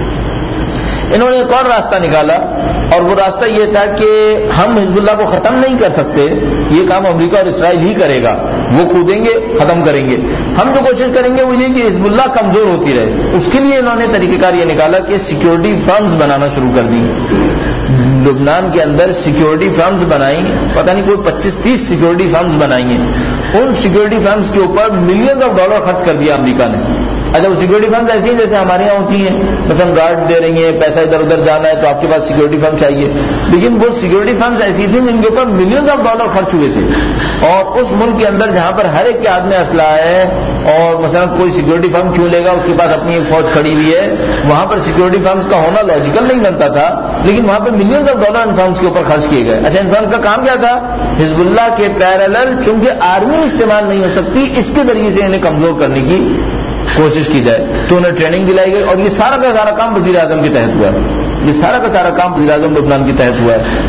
انہوں نے ایک اور راستہ نکالا اور وہ راستہ یہ تھا کہ ہم حزب اللہ کو ختم نہیں کر سکتے، یہ کام امریکہ اور اسرائیل ہی کرے گا، وہ کودیں گے ختم کریں گے. ہم جو کوشش کریں گے وہ یہ کہ حزب اللہ کمزور ہوتی رہے. اس کے لیے انہوں نے طریقہ کار یہ نکالا کہ سیکیورٹی فرمز بنانا شروع کر دی. لبنان کے اندر سیکیورٹی فرمز بنائی، پتہ نہیں کوئی پچیس تیس سیکیورٹی فرمز بنائی ہیں. ان سیکیورٹی فرمز کے اوپر ملینز آف ڈالر خرچ کر دیا امریکہ نے. اچھا وہ سیکیورٹی فرمز ایسی ہیں جیسے ہمارے یہاں ہوتی ہیں، مثلا گارڈ دے رہی ہیں، پیسہ ادھر ادھر جانا ہے تو آپ کے پاس سیکیورٹی فرم چاہیے، لیکن وہ سیکیورٹی فرمز ایسی تھیں جن کے اوپر ملینز آف ڈالر خرچ ہوئے تھے. اور اس ملک کے اندر جہاں پر ہر ایک کے ہاتھ میں اسلحہ ہے اور مثلا کوئی سیکیورٹی فرم کیوں لے گا، اس کے پاس اپنی ایک فوج کھڑی ہوئی ہے، وہاں پر سیکیورٹی فرمز کا ہونا لاجیکل نہیں بنتا تھا، لیکن وہاں پر ملینز آف ڈالر ان فرمز کے اوپر خرچ کیے گئے. اچھا ان فرمز کا کام کیا تھا؟ حزب اللہ کے پیرالل چونکہ آرمی استعمال نہیں ہو سکتی اس کے ذریعے سے انہیں کمزور کرنے کی کوشش کی جائے، تو انہیں ٹریننگ دلائی گئی. اور یہ سارا کا سارا کام وزیر اعظم کے تحت ہوا ہے، یہ سارا کا سارا کام وزیر اعظم لبنان کے تحت ہوا ہے.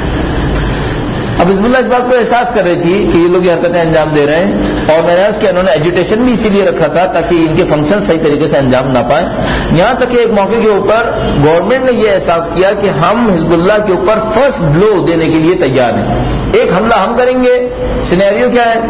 اب حزب اللہ اس بات کو احساس کر رہی تھی کہ یہ لوگ یہ حرکتیں انجام دے رہے ہیں، اور میں نے عرض کیا انہوں نے ایجوٹیشن بھی اسی لیے رکھا تھا تاکہ ان کے فنکشن صحیح طریقے سے انجام نہ پائیں. یہاں تک کہ ایک موقع کے اوپر گورنمنٹ نے یہ احساس کیا کہ ہم حزب اللہ کے اوپر فرسٹ بلو دینے کے لیے تیار ہیں، ایک حملہ ہم کریں گے. سینیریو کیا ہے؟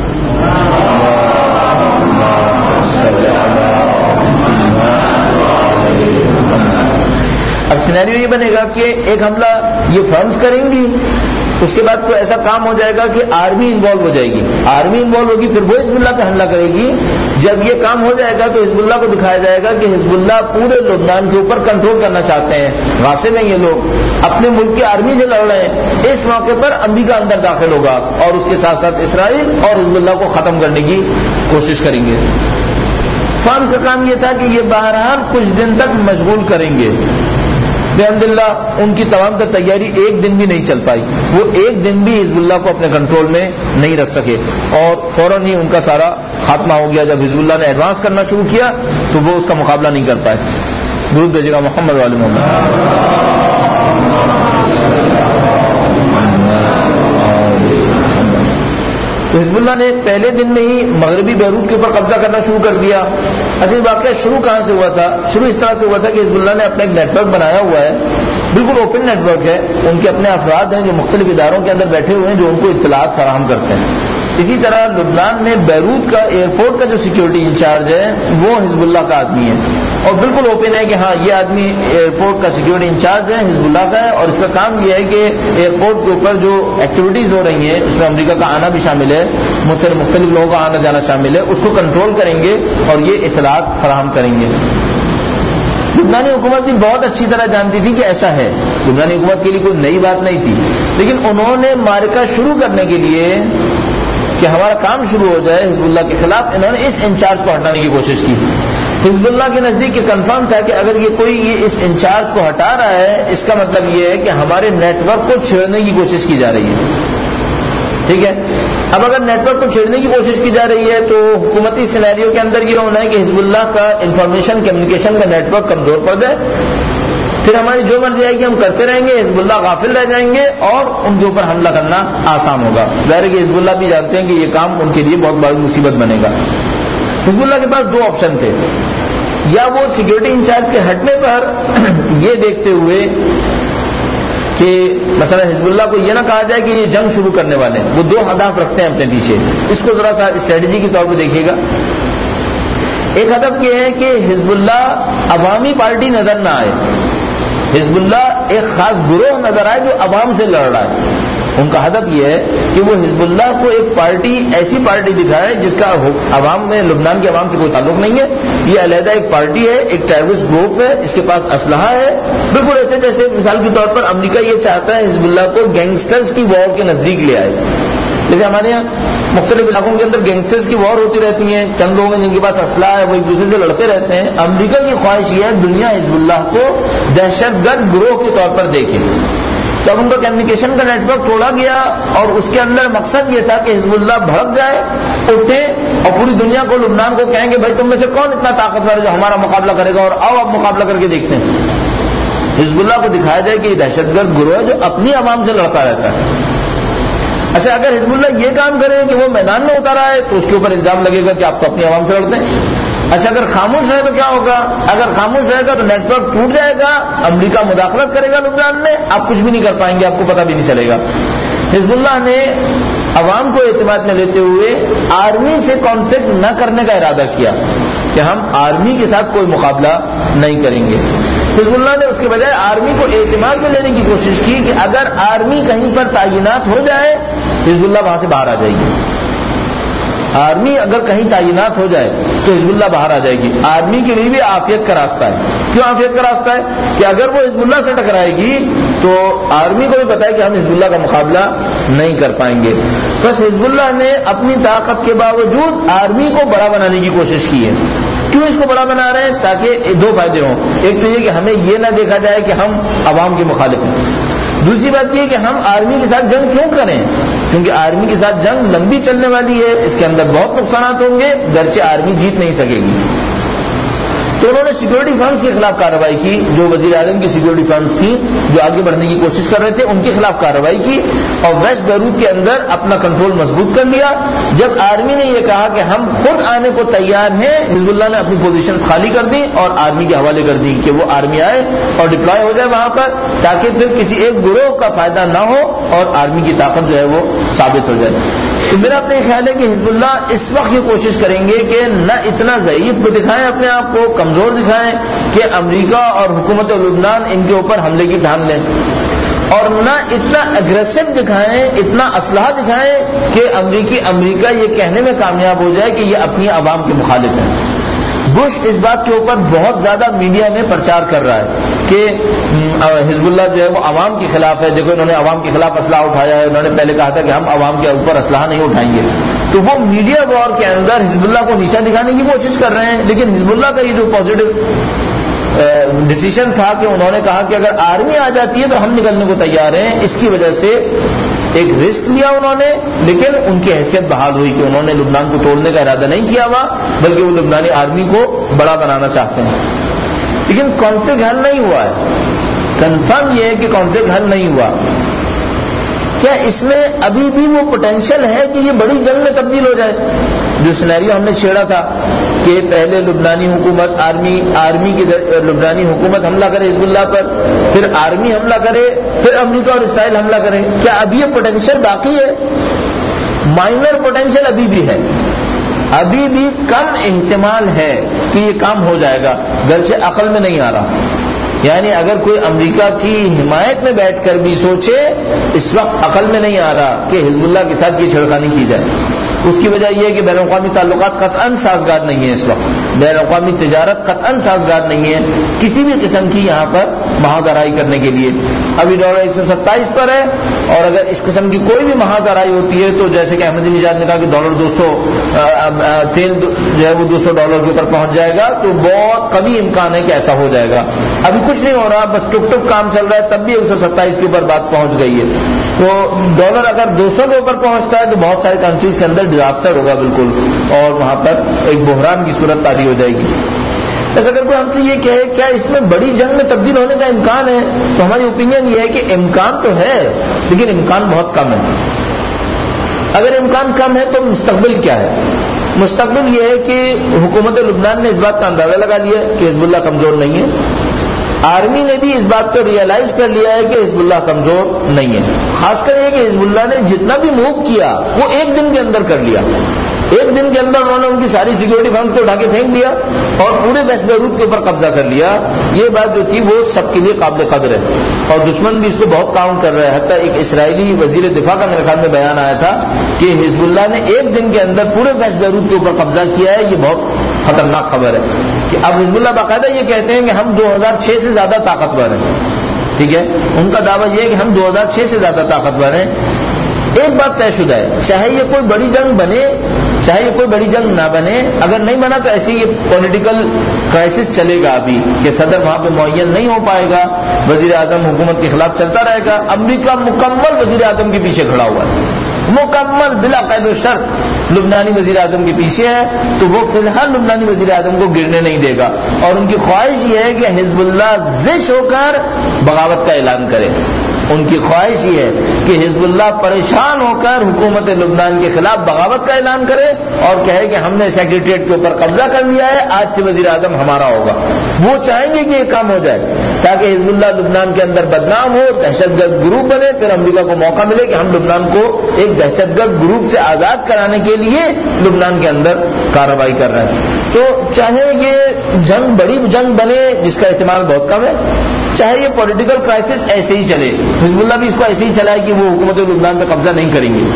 اب سینیریو یہ بنے گا کہ ایک حملہ یہ فرمز کریں گی، اس کے بعد کوئی ایسا کام ہو جائے گا کہ آرمی انوالو ہو جائے گی، آرمی انوالو ہوگی پھر وہ حزب اللہ پہ حملہ کرے گی. جب یہ کام ہو جائے گا تو حزب اللہ کو دکھایا جائے گا کہ حزب اللہ پورے لبنان کے اوپر کنٹرول کرنا چاہتے ہیں، غاصب ہیں یہ لوگ، اپنے ملک کی آرمی سے لڑ رہے ہیں. اس موقع پر امریکہ اندر داخل ہوگا اور اس کے ساتھ ساتھ اسرائیل اور حزب اللہ کو ختم کرنے کی کوشش کریں گے. فرمز کا کام یہ تھا کہ یہ بہرحال کچھ دن تک مشغول کریں گے. بحمد اللہ ان کی تمام تر تیاری ایک دن بھی نہیں چل پائی، وہ ایک دن بھی حزب اللہ کو اپنے کنٹرول میں نہیں رکھ سکے اور فوراً ہی ان کا سارا خاتمہ ہو گیا. جب حزب اللہ نے ایڈوانس کرنا شروع کیا تو وہ اس کا مقابلہ نہیں کر پائے. درود بھیجے گا محمد وعلی محمد. تو حزب اللہ نے پہلے دن میں ہی مغربی بیروت کے اوپر قبضہ کرنا شروع کر دیا. اصل واقعہ شروع کہاں سے ہوا تھا؟ شروع اس طرح سے ہوا تھا کہ حزب اللہ نے اپنا ایک نیٹ ورک بنایا ہوا ہے بالکل اوپن نیٹ ورک ہے. ان کے اپنے افراد ہیں جو مختلف اداروں کے اندر بیٹھے ہوئے ہیں جو ان کو اطلاعات فراہم کرتے ہیں. اسی طرح لبنان میں بیروت کا ایئرپورٹ کا جو سیکیورٹی انچارج ہے وہ حزب اللہ کا آدمی ہے, اور بالکل اوپن ہے کہ ہاں یہ آدمی ایئرپورٹ کا سیکیورٹی انچارج ہے, حزب اللہ کا ہے, اور اس کا کام یہ ہے کہ ایئرپورٹ کے اوپر جو ایکٹیویٹیز ہو رہی ہیں اس میں امریکہ کا آنا بھی شامل ہے, مختلف مختلف لوگوں کا آنا جانا شامل ہے, اس کو کنٹرول کریں گے اور یہ اطلاعات فراہم کریں گے. لبنانی حکومت بھی بہت اچھی طرح جانتی تھی کہ ایسا ہے, لبنانی حکومت کے لیے کوئی نئی بات نہیں تھی, لیکن انہوں نے معرکہ شروع کرنے کے لیے کہ ہمارا کام شروع ہو جائے حزب اللہ کے خلاف, انہوں نے اس انچارج کو ہٹانے کی کوشش کی. حزب اللہ کے نزدیک یہ کنفرم تھا کہ اگر یہ کوئی یہ اس انچارج کو ہٹا رہا ہے اس کا مطلب یہ ہے کہ ہمارے نیٹ ورک کو چھیڑنے کی کوشش کی جا رہی ہے. ٹھیک ہے, اب اگر نیٹ ورک کو چھیڑنے کی کوشش کی جا رہی ہے تو حکومتی سینیریو کے اندر یہ ہونا ہے کہ حزب اللہ کا انفارمیشن کمیونیکیشن کا نیٹ ورک کمزور پڑ جائے, پھر ہماری جو مرضی آئے گی ہم کرتے رہیں گے, حزب اللہ غافل رہ جائیں گے اور ان کے اوپر حملہ کرنا آسان ہوگا. ظاہر ہے کہ حزب اللہ بھی جانتے ہیں کہ یہ کام ان کے لیے بہت بڑی مصیبت بنے گا. حزب اللہ کے پاس دو آپشن تھے, یا وہ سیکیورٹی انچارج کے ہٹنے پر یہ دیکھتے ہوئے کہ مثلا حزب اللہ کو یہ نہ کہا جائے کہ یہ جنگ شروع کرنے والے ہیں, وہ دو ہدف رکھتے ہیں اپنے پیچھے, اس کو ذرا سا اسٹریٹجی کے طور پہ دیکھیے گا. ایک ہدف یہ ہے کہ حزب اللہ عوامی پارٹی نظر نہ آئے, حزب اللہ ایک خاص گروہ نظر آئے جو عوام سے لڑ رہا ہے. ان کا ہدف یہ ہے کہ وہ حزب اللہ کو ایک پارٹی ایسی پارٹی دکھائے جس کا عوام میں لبنان کے عوام سے کوئی تعلق نہیں ہے, یہ علیحدہ ایک پارٹی ہے, ایک ٹیررسٹ گروپ ہے, اس کے پاس اسلحہ ہے. بالکل ایسے جیسے مثال کے طور پر امریکہ یہ چاہتا ہے حزب اللہ کو گینگسٹرز کی وار کے نزدیک لے آئے. جیسے ہمارے یہاں مختلف علاقوں کے اندر گینگسٹرز کی وار ہوتی رہتی ہیں, چند لوگ ہیں جن کے پاس اسلحہ ہے, وہ ایک دوسرے سے لڑتے رہتے ہیں. امریکہ کی خواہش یہ ہے دنیا حزب اللہ کو دہشت گرد گروہ کے طور پر دیکھے. جب ان کا کمیونیکیشن کا نیٹ ورک توڑا گیا اور اس کے اندر مقصد یہ تھا کہ حزب اللہ بھڑک جائے, اٹھے اور پوری دنیا کو لبنان کو کہیں گے بھائی تم میں سے کون اتنا طاقتور ہے جو ہمارا مقابلہ کرے گا, اور آؤ اب مقابلہ کر کے دیکھتے ہیں. حزب اللہ کو دکھایا جائے کہ یہ دہشت گرد گروہ ہے جو اپنی عوام سے لڑتا رہتا ہے. اچھا, اگر حزب اللہ یہ کام کرے کہ وہ میدان میں اتارا ہے تو اس کے اوپر الزام لگے گا کہ آپ تو اپنی عوام سے لڑتے ہیں. اچھا, اگر خاموش ہے تو کیا ہوگا؟ اگر خاموش رہے گا تو نیٹ ورک ٹوٹ جائے گا, امریکہ مداخلت کرے گا لبنان میں, آپ کچھ بھی نہیں کر پائیں گے, آپ کو پتہ بھی نہیں چلے گا. حزب اللہ نے عوام کو اعتماد میں لیتے ہوئے آرمی سے کانفلکٹ نہ کرنے کا ارادہ کیا کہ ہم آرمی کے ساتھ کوئی مقابلہ نہیں کریں گے. حزب اللہ نے اس کے بجائے آرمی کو اعتماد میں لینے کی کوشش کی کہ اگر آرمی کہیں پر تعینات ہو جائے حزب اللہ وہاں سے باہر آ جائے گی. آرمی اگر کہیں تعینات ہو جائے تو حزب اللہ باہر آ جائے گی. آرمی کے لیے بھی عافیت کا راستہ ہے. کیوں عافیت کا راستہ ہے؟ کہ اگر وہ حزب اللہ سے ٹکرائے گی تو آرمی کو بھی پتا ہے کہ ہم حزب اللہ کا مقابلہ نہیں کر پائیں گے. بس حزب اللہ نے اپنی طاقت کے باوجود آرمی کو بڑا بنانے کی کوشش کی ہے. کیوں اس کو بڑا بنا رہے ہیں؟ تاکہ دو فائدے ہوں. ایک تو یہ کہ ہمیں یہ نہ دیکھا جائے کہ ہم عوام کے مخالف ہیں. دوسری بات یہ کہ ہم آرمی کے ساتھ جنگ کیوں کریں, کیونکہ آرمی کے ساتھ جنگ لمبی چلنے والی ہے, اس کے اندر بہت نقصانات ہوں گے, گرچہ آرمی جیت نہیں سکے گی. تو انہوں نے سیکورٹی فرمز کے خلاف کارروائی کی, جو وزیر اعظم کی سیکورٹی فرمز تھیں جو آگے بڑھنے کی کوشش کر رہے تھے, ان کے خلاف کارروائی کی اور ویسٹ بیروت کے اندر اپنا کنٹرول مضبوط کر لیا. جب آرمی نے یہ کہا کہ ہم خود آنے کو تیار ہیں, حزب اللہ نے اپنی پوزیشن خالی کر دی اور آرمی کے حوالے کر دی کہ وہ آرمی آئے اور ڈپلائے ہو جائے وہاں پر, تاکہ پھر کسی ایک گروہ کا فائدہ نہ ہو اور آرمی کی طاقت جو ہے وہ ثابت ہو جائے. تو میرا اپنا خیال ہے کہ حزب اللہ اس وقت یہ کوشش کریں گے کہ نہ اتنا ضعیف دکھائیں اپنے آپ کو, کمزور دکھائیں کہ امریکہ اور حکومت لبنان ان کے اوپر حملے کی ٹھان لیں, اور نہ اتنا اگریسو دکھائیں, اتنا اسلحہ دکھائیں کہ امریکی امریکہ یہ کہنے میں کامیاب ہو جائے کہ یہ اپنی عوام کے مخالف ہیں. بش اس بات کے اوپر بہت زیادہ میڈیا میں پرچار کر رہا ہے کہ حزب اللہ جو ہے وہ عوام کے خلاف ہے. دیکھو انہوں نے عوام کے خلاف اسلحہ اٹھایا ہے, انہوں نے پہلے کہا تھا کہ ہم عوام کے اوپر اسلحہ نہیں اٹھائیں گے. تو وہ میڈیا وار کے اندر حزب اللہ کو نیچا دکھانے کی کوشش کر رہے ہیں. لیکن حزب اللہ کا یہ جو پازیٹو ڈیسیژن تھا کہ انہوں نے کہا کہ اگر آرمی آ جاتی ہے تو ہم نکلنے کو تیار ہیں, اس کی وجہ سے ایک رسک لیا انہوں نے, لیکن ان کی حیثیت بحال ہوئی کہ انہوں نے لبنان کو توڑنے کا ارادہ نہیں کیا ہوا, بلکہ وہ لبنانی آرمی کو بڑا بنانا چاہتے ہیں. لیکن کانفلکٹ حل نہیں ہوا ہے. کنفرم یہ ہے کہ کانفلکٹ حل نہیں ہوا. کیا اس میں ابھی بھی وہ پوٹینشیل ہے کہ یہ بڑی جنگ میں تبدیل ہو جائے؟ جو سینیریو ہم نے چھیڑا تھا کہ پہلے لبنانی حکومت آرمی آرمی کی لبنانی حکومت حملہ کرے حزب اللہ پر، پھر آرمی حملہ کرے، پھر امریکہ اور اسرائیل حملہ کرے؟ کیا ابھی یہ پوٹینشیل باقی ہے؟ مائنر پوٹینشیل ابھی بھی ہے، ابھی بھی کم احتمال ہے کہ یہ کام ہو جائے گا، گرچہ عقل میں نہیں آ رہا۔ یعنی اگر کوئی امریکہ کی حمایت میں بیٹھ کر بھی سوچے، اس وقت عقل میں نہیں آ رہا کہ حزب اللہ کے ساتھ یہ چھڑکانی کی جائے۔ اس کی وجہ یہ ہے کہ بین الاقوامی تعلقات قطعاً سازگار نہیں ہیں، اس وقت بین الاقوامی تجارت قطعاً سازگار نہیں ہے کسی بھی قسم کی یہاں پر محاذ آرائی کرنے کے لیے۔ ابھی ڈالر ایک سو ستائیس پر ہے، اور اگر اس قسم کی کوئی بھی محاذ آرائی ہوتی ہے تو جیسے کہ احمدی نژاد نے کہا کہ ڈالر دو سو تیل جو ہے وہ دو سو ڈالر کے اوپر پہنچ جائے گا، تو بہت کمی امکان ہے کہ ایسا ہو جائے گا۔ ابھی کچھ نہیں ہو رہا، بس ٹک ٹک کام چل رہا ہے، تب بھی ایک سو ستائیس کے اوپر بات پہنچ گئی ہے۔ تو ڈالر اگر دو سو کے اوپر پہنچتا ہے تو بہت ساری کنٹریز کے اندر ڈیزاسٹر ہوگا بالکل، اور وہاں پر ایک بحران کی صورت طاری ہو جائے گی۔ بس اگر کوئی ہم سے یہ کہے کیا اس میں بڑی جنگ میں تبدیل ہونے کا امکان ہے، تو ہماری اوپینین یہ ہے کہ امکان تو ہے لیکن امکان بہت کم ہے۔ اگر امکان کم ہے تو مستقبل کیا ہے؟ مستقبل یہ ہے کہ حکومت لبنان نے اس بات کا اندازہ لگا لیا کہ حزب اللہ کمزور نہیں ہے، آرمی نے بھی اس بات کو ریئلائز کر لیا ہے کہ حزب اللہ کمزور نہیں ہے۔ خاص کر یہ کہ حزب اللہ نے جتنا بھی موو کیا وہ ایک دن کے اندر کر لیا، ایک دن کے اندر انہوں نے ان کی ساری سیکورٹی فرمز کو اٹھا کے پھینک دیا اور پورے ویسٹ بیروت کے اوپر قبضہ کر لیا۔ یہ بات جو تھی وہ سب کے لیے قابل قدر ہے، اور دشمن بھی اس کو بہت کاؤنٹ کر رہا ہے۔ حتیٰ ایک اسرائیلی وزیر دفاع کا میرے خیال میں بیان آیا تھا کہ حزب اللہ نے ایک دن کے اندر پورے ویسٹ بیروت کے اوپر قبضہ کیا ہے۔ یہ بہت خطرناک خبر ہے کہ اب حزب اللہ باقاعدہ یہ کہتے ہیں کہ ہم دو ہزار چھ سے زیادہ طاقتور ہیں، ٹھیک ہے، ان کا دعویٰ یہ ہے کہ ہم دو ہزار چھ سے زیادہ طاقتور ہیں۔ ایک بات طے شدہ ہے، چاہے یہ کوئی بڑی جنگ بنے چاہے یہ کوئی بڑی جنگ نہ بنے، اگر نہیں بنا تو ایسی یہ پولیٹیکل کرائسس چلے گا ابھی کہ صدر وہاں پہ معین نہیں ہو پائے گا، وزیر اعظم حکومت کے خلاف چلتا رہے گا۔ امریکہ مکمل وزیر اعظم کے پیچھے کھڑا ہوا ہے، مکمل بلا قید و شرط لبنانی وزیر اعظم کے پیچھے ہے، تو وہ فی الحال لبنانی وزیر اعظم کو گرنے نہیں دے گا، اور ان کی خواہش یہ ہے کہ حزب اللہ زش ہو کر بغاوت کا اعلان کرے۔ ان کی خواہش یہ ہے کہ حزب اللہ پریشان ہو کر حکومت لبنان کے خلاف بغاوت کا اعلان کرے اور کہے کہ ہم نے سیکریٹریٹ کے اوپر قبضہ کر لیا ہے، آج سے وزیر اعظم ہمارا ہوگا۔ وہ چاہیں گے کہ یہ کام ہو جائے تاکہ حزب اللہ لبنان کے اندر بدنام ہو، دہشت گرد گروپ بنے، پھر امریکہ کو موقع ملے کہ ہم لبنان کو ایک دہشت گرد گروپ سے آزاد کرانے کے لیے لبنان کے اندر کارروائی کر رہے ہیں۔ تو چاہے یہ جنگ بڑی جنگ بنے جس کا احتمال بہت کم ہے، چاہے یہ پولیٹیکل کرائسس ایسے ہی چلے، حزب اللہ بھی اس کو ایسے ہی چلائے کہ وہ حکومت لبنان پہ قبضہ نہیں کریں گے۔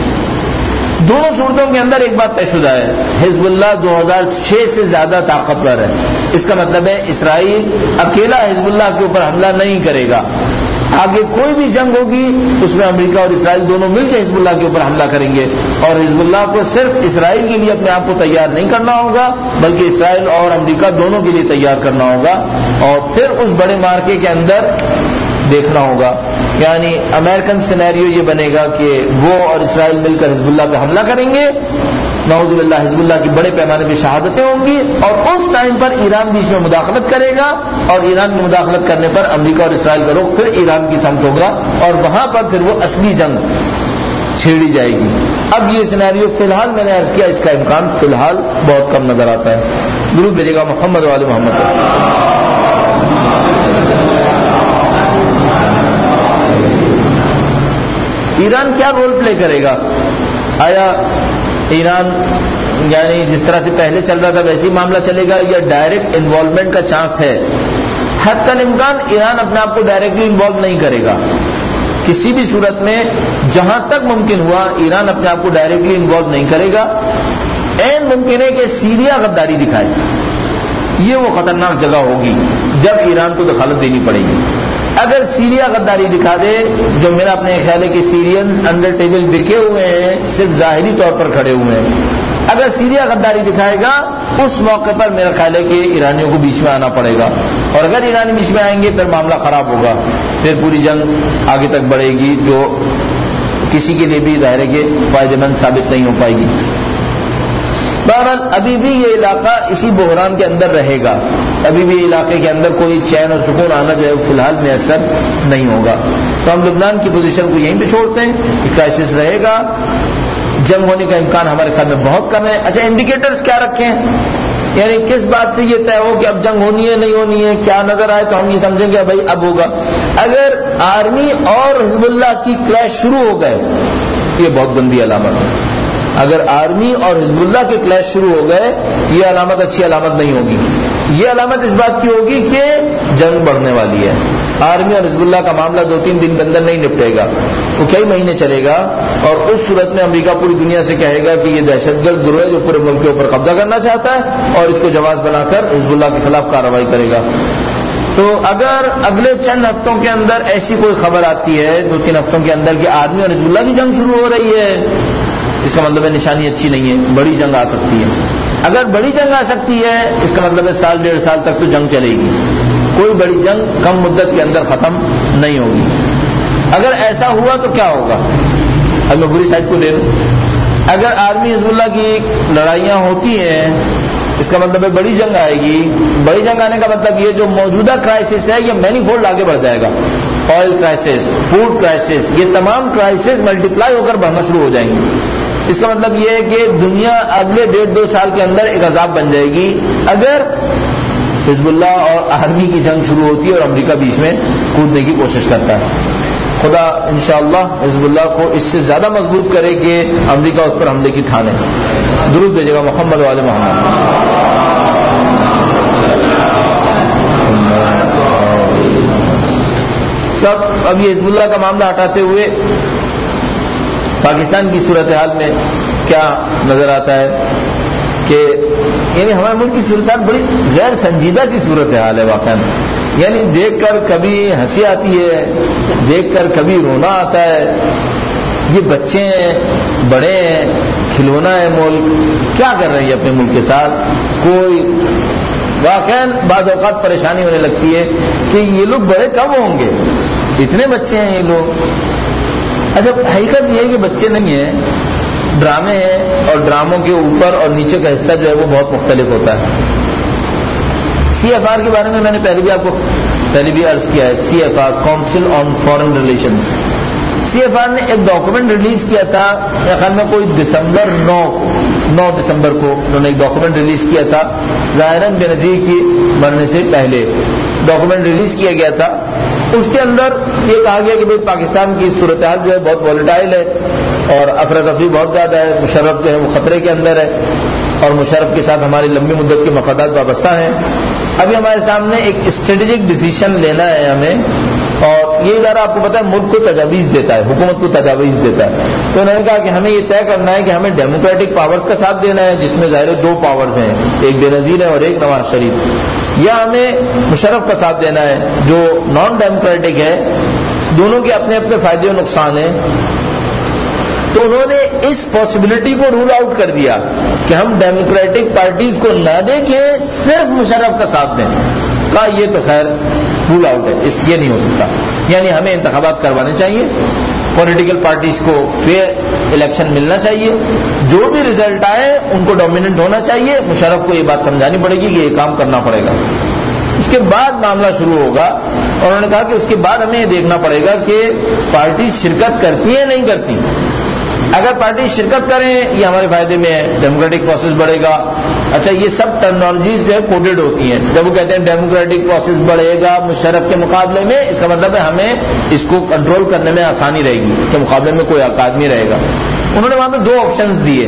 دونوں صورتوں کے اندر ایک بات طے شدہ ہے، حزب اللہ دو ہزار چھ سے زیادہ طاقتور ہے۔ اس کا مطلب ہے اسرائیل اکیلا حزب اللہ کے اوپر حملہ نہیں کرے گا، آگے کوئی بھی جنگ ہوگی اس میں امریکہ اور اسرائیل دونوں مل کے حزب اللہ کے اوپر حملہ کریں گے، اور حزب اللہ کو صرف اسرائیل کے لیے اپنے آپ کو تیار نہیں کرنا ہوگا بلکہ اسرائیل اور امریکہ دونوں کے لیے تیار کرنا ہوگا، اور پھر اس بڑے مارکے کے اندر دیکھنا ہوگا۔ یعنی امریکن سینیریو یہ بنے گا کہ وہ اور اسرائیل مل کر حزب اللہ پہ حملہ کریں گے، نعوذ باللہ حزب اللہ کی بڑے پیمانے پہ شہادتیں ہوں گی، اور اس ٹائم پر ایران بھی اس میں مداخلت کرے گا، اور ایران کی مداخلت کرنے پر امریکہ اور اسرائیل کا رخ پھر ایران کی سمت ہوگا، اور وہاں پر پھر وہ اصلی جنگ چھیڑی جائے گی۔ اب یہ سینیریو فی الحال میں نے عرض کیا اس کا امکان فی الحال بہت کم نظر آتا ہے۔ درود بھیجے گا محمد وآل محمد۔ ایران کیا رول پلے کرے گا؟ آیا ایران یعنی جس طرح سے پہلے چل رہا تھا ویسے ہی معاملہ چلے گا یا ڈائریکٹ انوالومنٹ کا چانس ہے؟ حتی الامکان ایران اپنے آپ کو ڈائریکٹلی انوالو نہیں کرے گا کسی بھی صورت میں، جہاں تک ممکن ہوا ایران اپنے آپ کو ڈائریکٹلی انوالو نہیں کرے گا۔ این ممکن ہے کہ سیریا غداری دکھائے، یہ وہ خطرناک جگہ ہوگی جب ایران کو دخالت دینی پڑے گی۔ اگر سیریا غداری دکھا دے، جو میرا اپنے خیال ہے کہ سیرینز انڈر ٹیبل بکے ہوئے ہیں، صرف ظاہری طور پر کھڑے ہوئے ہیں، اگر سیریا غداری دکھائے گا اس موقع پر میرا خیال ہے کہ ایرانیوں کو بیچ میں آنا پڑے گا، اور اگر ایرانی بیچ میں آئیں گے پھر معاملہ خراب ہوگا، پھر پوری جنگ آگے تک بڑھے گی جو کسی کے لیے بھی ظاہر ہے کہ فائدہ مند ثابت نہیں ہو پائے گی۔ بہرحال ابھی بھی یہ علاقہ اسی بحران کے اندر رہے گا، ابھی بھی علاقے کے اندر کوئی چین اور سکون آنا جو ہے فی الحال میسر نہیں ہوگا۔ تو ہم لبنان کی پوزیشن کو یہیں پہ چھوڑتے ہیں کہ کرائسس رہے گا، جنگ ہونے کا امکان ہمارے خیال میں بہت کم ہے۔ اچھا انڈیکیٹرز کیا رکھیں؟ یعنی کس بات سے یہ طے ہو کہ اب جنگ ہونی ہے نہیں ہونی ہے, کیا نظر آئے تو ہم یہ سمجھیں گے بھائی اب ہوگا. اگر آرمی اور حزب اللہ کی کلیش شروع ہو گئے یہ بہت گندی علامت ہے. اگر آرمی اور حزب اللہ کے کلیش شروع ہو گئے یہ علامت اچھی علامت نہیں ہوگی. یہ علامت اس بات کی ہوگی کہ جنگ بڑھنے والی ہے. آرمی اور حزب اللہ کا معاملہ دو تین دن کے اندر نہیں نپٹے گا, وہ کئی مہینے چلے گا, اور اس صورت میں امریکہ پوری دنیا سے کہے گا کہ یہ دہشت گرد گروہ ہے جو پورے ملک کے اوپر قبضہ کرنا چاہتا ہے اور اس کو جواز بنا کر حزب اللہ کے خلاف کارروائی کرے گا. تو اگر اگلے چند ہفتوں کے اندر ایسی کوئی خبر آتی ہے دو تین ہفتوں کے اندر کہ آرمی اور حزب اللہ کی جنگ شروع ہو رہی ہے, اس کا مطلب ہے نشانی اچھی نہیں ہے, بڑی جنگ آ سکتی ہے. اگر بڑی جنگ آ سکتی ہے اس کا مطلب ہے سال ڈیڑھ سال تک تو جنگ چلے گی, کوئی بڑی جنگ کم مدت کے اندر ختم نہیں ہوگی. اگر ایسا ہوا تو کیا ہوگا؟ اب میں بری سائڈ کو لے لوں. اگر آرمی حزب اللہ کی لڑائیاں ہوتی ہیں اس کا مطلب ہے بڑی جنگ آئے گی. بڑی جنگ آنے کا مطلب یہ جو موجودہ کرائسس ہے یہ مینی فولڈ آگے بڑھ جائے گا. آئل کرائسس, فوڈ کرائسس, یہ تمام کرائسس ملٹیپلائی ہو کر بڑھنا شروع ہو جائیں گے. اس کا مطلب یہ ہے کہ دنیا اگلے ڈیڑھ دو سال کے اندر ایک عذاب بن جائے گی اگر حزب اللہ اور آرمی کی جنگ شروع ہوتی ہے اور امریکہ بیچ میں کودنے کی کوشش کرتا ہے. خدا انشاءاللہ حزب اللہ کو اس سے زیادہ مضبوط کرے کہ امریکہ اس پر حملے کی ٹھانے. درود بھیجے گا محمد والے محمد. سب اب یہ حزب اللہ کا معاملہ ہٹاتے ہوئے پاکستان کی صورتحال میں کیا نظر آتا ہے کہ یعنی ہمارے ملک کی صورتحال بڑی غیر سنجیدہ سی صورتحال ہے واقعا. یعنی دیکھ کر کبھی ہنسی آتی ہے, دیکھ کر کبھی رونا آتا ہے. یہ بچے ہیں, بڑے ہیں, کھلونا ہے ملک, کیا کر رہے ہیں اپنے ملک کے ساتھ؟ کوئی واقعا بعض اوقات پریشانی ہونے لگتی ہے کہ یہ لوگ بڑے کب ہوں گے, اتنے بچے ہیں یہ لوگ. اچھا حقیقت یہ ہے کہ بچے نہیں ہیں, ڈرامے ہیں, اور ڈراموں کے اوپر اور نیچے کا حصہ جو ہے وہ بہت مختلف ہوتا ہے. سی ایف آر کے بارے میں میں نے پہلے بھی آپ کو پہلے بھی عرض کیا ہے. C F R council on foreign relations. C F R نے ایک ڈاکومنٹ ریلیز کیا تھا میرے خیال میں کوئی دسمبر نو نو دسمبر کو انہوں نے ایک ڈاکومنٹ ریلیز کیا تھا. ظاہراً بے نظیر کی مرنے سے پہلے ڈاکومنٹ ریلیز کیا گیا تھا. اس کے اندر یہ کہا گیا کہ پاکستان کی صورتحال جو ہے بہت والیٹائل ہے اور افراتفری بہت زیادہ ہے. مشرف جو ہے وہ خطرے کے اندر ہے اور مشرف کے ساتھ ہماری لمبی مدت کے مفادات وابستہ ہیں. ابھی ہمارے سامنے ایک اسٹریٹجک ڈیسیشن لینا ہے ہمیں, اور یہ ادارہ آپ کو پتا ہے ملک کو تجاویز دیتا ہے, حکومت کو تجاویز دیتا ہے. تو انہوں نے کہا کہ ہمیں یہ طے کرنا ہے کہ ہمیں ڈیموکریٹک پاورز کا ساتھ دینا ہے جس میں ظاہر دو پاورز ہیں, ایک بے نظیر ہے اور ایک نواز شریف, یا ہمیں مشرف کا ساتھ دینا ہے جو نان ڈیموکریٹک ہے. دونوں کے اپنے اپنے فائدے و نقصان ہیں. تو انہوں نے اس پاسبلٹی کو رول آؤٹ کر دیا کہ ہم ڈیموکریٹک پارٹیز کو نہ دیکھیں, صرف مشرف کا ساتھ دیں. کہا یہ تو خیر رول آؤٹ ہے, اس یہ نہیں ہو سکتا. یعنی ہمیں انتخابات کروانے چاہیے, پولیٹیکل پارٹیز کو فیئر الیکشن ملنا چاہیے, جو بھی رزلٹ آئے ان کو ڈومیننٹ ہونا چاہیے. مشرف کو یہ بات سمجھانی پڑے گی کہ یہ کام کرنا پڑے گا. اس کے بعد معاملہ شروع ہوگا. اور انہوں نے کہا کہ اس کے بعد ہمیں یہ دیکھنا پڑے گا کہ پارٹی شرکت کرتی ہے نہیں کرتی. اگر پارٹی شرکت کریں یہ ہمارے فائدے میں ہے, ڈیموکریٹک پروسیس بڑھے گا. اچھا یہ سب ٹرمنالوجیز جو ہے کوڈڈ ہوتی ہیں. جب وہ کہتے ہیں ڈیموکریٹک پروسیس بڑھے گا مشرف کے مقابلے میں, اس کا مطلب ہے ہمیں اس کو کنٹرول کرنے میں آسانی رہے گی, اس کے مقابلے میں کوئی عقاد نہیں رہے گا. انہوں نے وہاں پہ دو آپشنز دیے.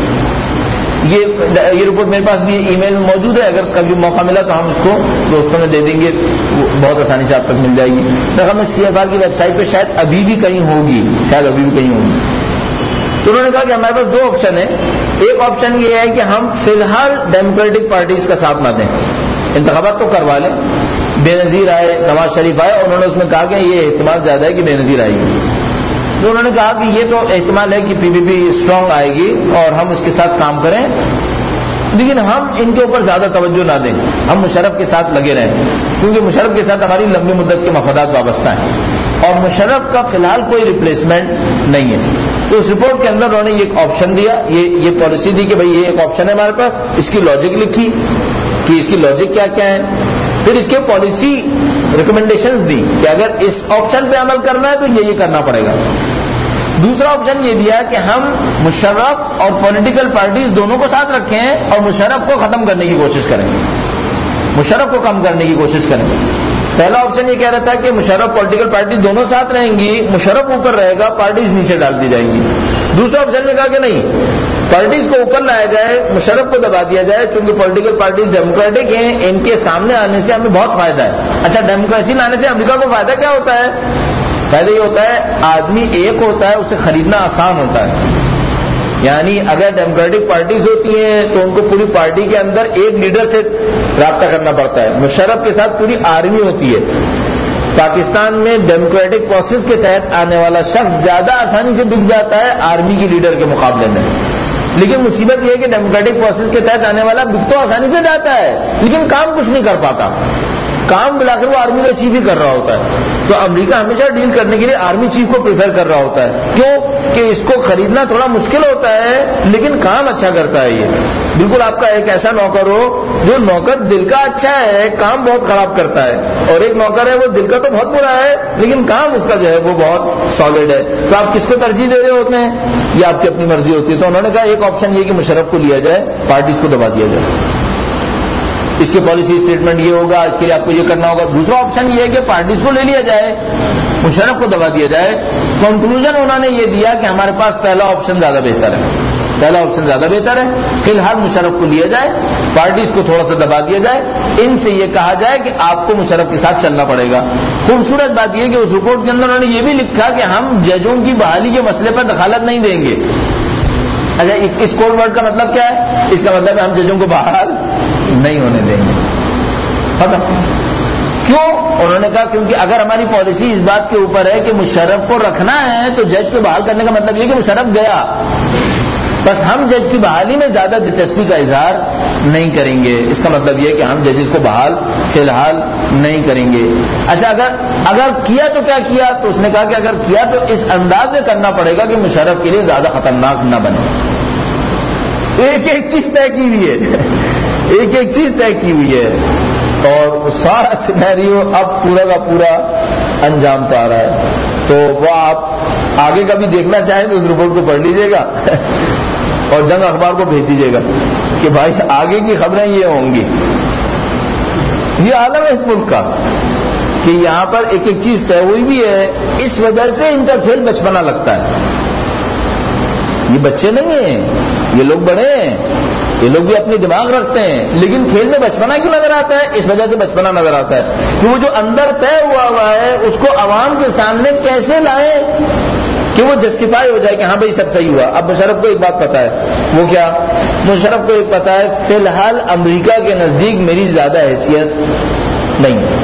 یہ یہ رپورٹ میرے پاس بھی ای میل میں موجود ہے, اگر کبھی موقع ملا تو ہم اس کو دوستوں میں دے دیں گے, بہت آسانی سے آپ تک مل جائے گی. دیکھا میں سی ایف آر کی ویب سائٹ پہ شاید ابھی بھی کہیں ہوگی, شاید ابھی بھی کہیں ہوگی. تو انہوں نے کہا کہ ہمارے پاس دو آپشن ہیں. ایک آپشن یہ ہے کہ ہم فی الحال ڈیموکریٹک پارٹیز کا ساتھ نہ دیں, انتخابات تو کروا لیں, بے نظیر آئے, نواز شریف آئے, اور انہوں نے اس میں کہا کہ یہ احتمال زیادہ ہے کہ بے نظیر آئے گی. تو انہوں نے کہا کہ یہ تو احتمال ہے کہ پی پی پی اسٹرانگ آئے گی اور ہم اس کے ساتھ کام کریں, لیکن ہم ان کے اوپر زیادہ توجہ نہ دیں, ہم مشرف کے ساتھ لگے رہیں, کیونکہ مشرف کے ساتھ ہماری لمبی مدت کے مفادات وابستہ ہیں اور مشرف کا فی الحال کوئی ریپلیسمنٹ نہیں ہے. تو اس رپورٹ کے اندر انہوں نے یہ ایک آپشن دیا, یہ یہ پالیسی دی کہ بھئی یہ ایک آپشن ہے ہمارے پاس, اس کی لاجک لکھی کہ اس کی لاجک کیا کیا ہے, پھر اس کے پالیسی ریکمنڈیشنز دی کہ اگر اس آپشن پہ عمل کرنا ہے تو یہ یہ کرنا پڑے گا. دوسرا آپشن یہ دیا کہ ہم مشرف اور پولیٹیکل پارٹیز دونوں کو ساتھ رکھیں اور مشرف کو ختم کرنے کی کوشش کریں گے، مشرف کو کم کرنے کی کوشش کریں گے۔ پہلا آپشن یہ کہہ رہا تھا کہ مشرف پولیٹیکل پارٹی دونوں ساتھ رہیں گی، مشرف اوپر رہے گا، پارٹیز نیچے ڈال دی جائیں گی۔ دوسرا آپشن نے کہا کہ نہیں، پارٹیز کو اوپر لایا جائے، مشرف کو دبا دیا جائے، چونکہ پولیٹیکل پارٹیز ڈیموکریٹک ہیں، ان کے سامنے آنے سے ہمیں بہت فائدہ ہے۔ اچھا، ڈیموکریسی لانے سے امریکہ کو فائدہ کیا ہوتا ہے؟ فائدہ یہ ہوتا ہے آدمی ایک ہوتا ہے، اسے خریدنا آسان ہوتا ہے۔ یعنی اگر ڈیموکریٹک پارٹیز ہوتی ہیں تو ان کو پوری پارٹی کے اندر ایک لیڈر سے رابطہ کرنا پڑتا ہے، مشرف کے ساتھ پوری آرمی ہوتی ہے۔ پاکستان میں ڈیموکریٹک پروسیس کے تحت آنے والا شخص زیادہ آسانی سے بک جاتا ہے آرمی کی لیڈر کے مقابلے میں، لیکن مصیبت یہ ہے کہ ڈیموکریٹک پروسیس کے تحت آنے والا بک تو آسانی سے جاتا ہے لیکن کام کچھ نہیں کر پاتا، کام بلا کر وہ آرمی کا چیف ہی کر رہا ہوتا ہے۔ تو امریکہ ہمیشہ ڈیل کرنے کے لیے آرمی چیف کو پریفر کر رہا ہوتا ہے، کیوں کہ اس کو خریدنا تھوڑا مشکل ہوتا ہے لیکن کام اچھا کرتا ہے۔ یہ بالکل آپ کا ایک ایسا نوکر ہو جو نوکر دل کا اچھا ہے، کام بہت خراب کرتا ہے، اور ایک نوکر ہے وہ دل کا تو بہت برا ہے لیکن کام اس کا جو ہے وہ بہت سالڈ ہے، تو آپ کس کو ترجیح دے رہے ہوتے ہیں؟ یہ آپ کی اپنی مرضی ہوتی ہے۔ تو انہوں نے کہا ایک آپشن یہ کہ مشرف کو لیا جائے، پارٹیز کو دبا دیا جائے، اس کے پالیسی اسٹیٹمنٹ یہ ہوگا، اس کے لیے آپ کو یہ کرنا ہوگا۔ دوسرا آپشن یہ ہے کہ پارٹیز کو لے لیا جائے، مشرف کو دبا دیا جائے۔ کنکلوژن انہوں نے یہ دیا کہ ہمارے پاس پہلا آپشن زیادہ بہتر ہے، پہلا آپشن زیادہ بہتر ہے، فی الحال مشرف کو لیا جائے، پارٹیز کو تھوڑا سا دبا دیا جائے، ان سے یہ کہا جائے کہ آپ کو مشرف کے ساتھ چلنا پڑے گا۔ خوبصورت بات یہ کہ اس رپورٹ کے اندر انہوں نے یہ بھی لکھا کہ ہم ججوں کی بحالی کے مسئلے پر دخالت نہیں دیں گے۔ اچھا، اس کوڈ ورڈ کا مطلب کیا ہے؟ اس کا مطلب ہے ہم ججوں کو بحال نہیں ہونے دیں گے۔ کیوں؟ انہوں نے کہا کیونکہ اگر ہماری پالیسی اس بات کے اوپر ہے کہ مشرف کو رکھنا ہے تو جج کو بحال کرنے کا مطلب یہ کہ مشرف گیا، بس ہم جج کی بحالی میں زیادہ دلچسپی کا اظہار نہیں کریں گے۔ اس کا مطلب یہ کہ ہم ججز کو بحال فی الحال نہیں کریں گے۔ اچھا، اگر اگر کیا تو کیا کیا؟ تو اس نے کہا کہ اگر کیا تو اس انداز میں کرنا پڑے گا کہ مشرف کے لیے زیادہ خطرناک نہ بنے۔ ایک ایک چیز طے کی ہوئی ہے، ایک ایک چیز طے کی ہوئی ہے، اور سارا سینیریو اب پورا کا پورا انجام پا رہا ہے۔ تو وہ آپ آگے کا بھی دیکھنا چاہیں تو اس رپورٹ کو پڑھ لیجیے گا اور جنگ اخبار کو بھیج دیجیے گا کہ بھائی آگے کی خبریں یہ ہوں گی۔ یہ عالم ہے اس ملک کا کہ یہاں پر ایک ایک چیز طے ہوئی بھی ہے، اس وجہ سے ان کا کھیل بچپنا لگتا ہے۔ یہ بچے نہیں ہیں، یہ لوگ بڑے ہیں، یہ لوگ بھی اپنے دماغ رکھتے ہیں، لیکن کھیل میں بچپنا کیوں نظر آتا ہے؟ اس وجہ سے بچپنا نظر آتا ہے کہ وہ جو اندر طے ہوا ہوا ہے اس کو عوام کے سامنے کیسے لائیں کہ وہ جسٹیفائی ہو جائے کہ ہاں بھائی سب صحیح ہوا۔ اب مشرف کو ایک بات پتا ہے، وہ کیا؟ مشرف کو ایک پتا ہے، فی الحال امریکہ کے نزدیک میری زیادہ حیثیت نہیں ہے۔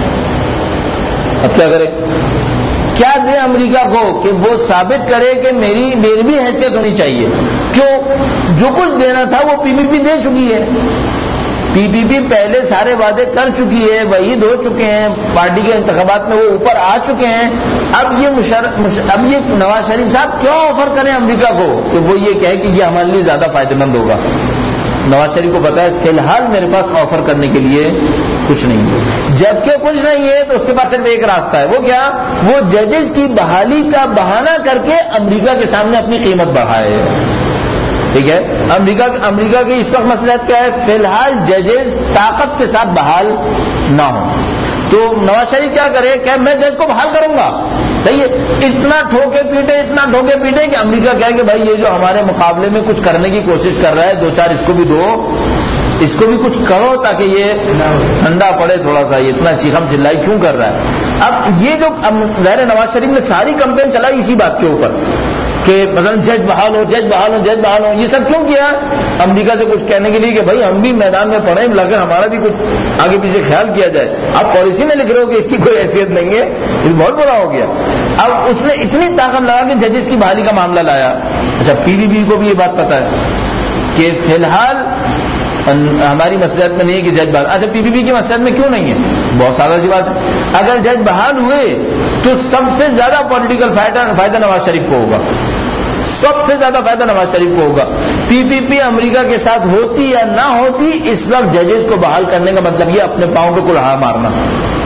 اب کیا کرے؟ کیا دے امریکہ کو کہ وہ ثابت کرے کہ میری میری بھی حیثیت ہونی چاہیے؟ کیوں؟ جو کچھ دینا تھا وہ پی پی پی دے چکی ہے، پی پی پی پہلے سارے وعدے کر چکی ہے، وعید ہو چکے ہیں، پارٹی کے انتخابات میں وہ اوپر آ چکے ہیں۔ اب یہ مشرف اب یہ نواز شریف صاحب کیوں آفر کریں امریکہ کو کہ وہ یہ کہے کہ یہ ہمارے لیے زیادہ فائدہ مند ہوگا؟ نواز شریف کو پتا ہے فی الحال میرے پاس آفر کرنے کے لیے کچھ نہیں ہے، جبکہ کچھ نہیں ہے تو اس کے پاس صرف ایک راستہ ہے، وہ کیا؟ وہ ججز کی بحالی کا بہانہ کر کے امریکہ کے سامنے اپنی قیمت بڑھائے۔ ٹھیک ہے، امریکہ امریکہ کی اس وقت مصلحت کیا ہے؟ فی الحال ججز طاقت کے ساتھ بحال نہ ہوں۔ تو نواز شریف کیا کرے کہ میں جج کو بحال کروں گا، صحیح ہے، اتنا ٹھوکے پیٹے اتنا ٹھوکے پیٹے کہ امریکہ کہے کہ بھائی یہ جو ہمارے مقابلے میں کچھ کرنے کی کوشش کر رہا ہے، دو چار اس کو بھی دو، اس کو بھی کچھ کرو تاکہ یہ ٹھنڈا پڑے تھوڑا سا، یہ اتنا چیخم چلائی کیوں کر رہا ہے؟ اب یہ جو ظاہر نواز شریف نے ساری کمپین چلائی اسی بات کے اوپر کہ مثلا جج بحال ہو جج بحال ہو جج بحال ہو، یہ سب کیوں کیا؟ امریکہ سے کچھ کہنے کے لیے کہ بھائی ہم بھی میدان میں پڑے، ملا کر ہمارا بھی کچھ آگے پیچھے خیال کیا جائے۔ آپ پالیسی میں لکھ رہے ہو کہ اس کی کوئی حیثیت نہیں ہے، یہ بہت برا ہو گیا۔ اب اس نے اتنی طاقت لگا کہ ججز کی بحالی کا معاملہ لایا۔ اچھا، پی ڈی بی کو بھی یہ بات پتا ہے کہ فی الحال ہماری مصلحت میں نہیں ہے کہ جج بحال۔ اچھا، پی پی پی کی مصلحت میں کیوں نہیں ہے؟ بہت سادہ سی بات ہے، اگر جج بحال ہوئے تو سب سے زیادہ پولیٹیکل فائدہ نواز شریف کو ہوگا، سب سے زیادہ فائدہ نواز شریف کو ہوگا۔ پی پی پی امریکہ کے ساتھ ہوتی یا نہ ہوتی، اس وقت ججز کو بحال کرنے کا مطلب یہ اپنے پاؤں پہ کلہاڑ مارنا،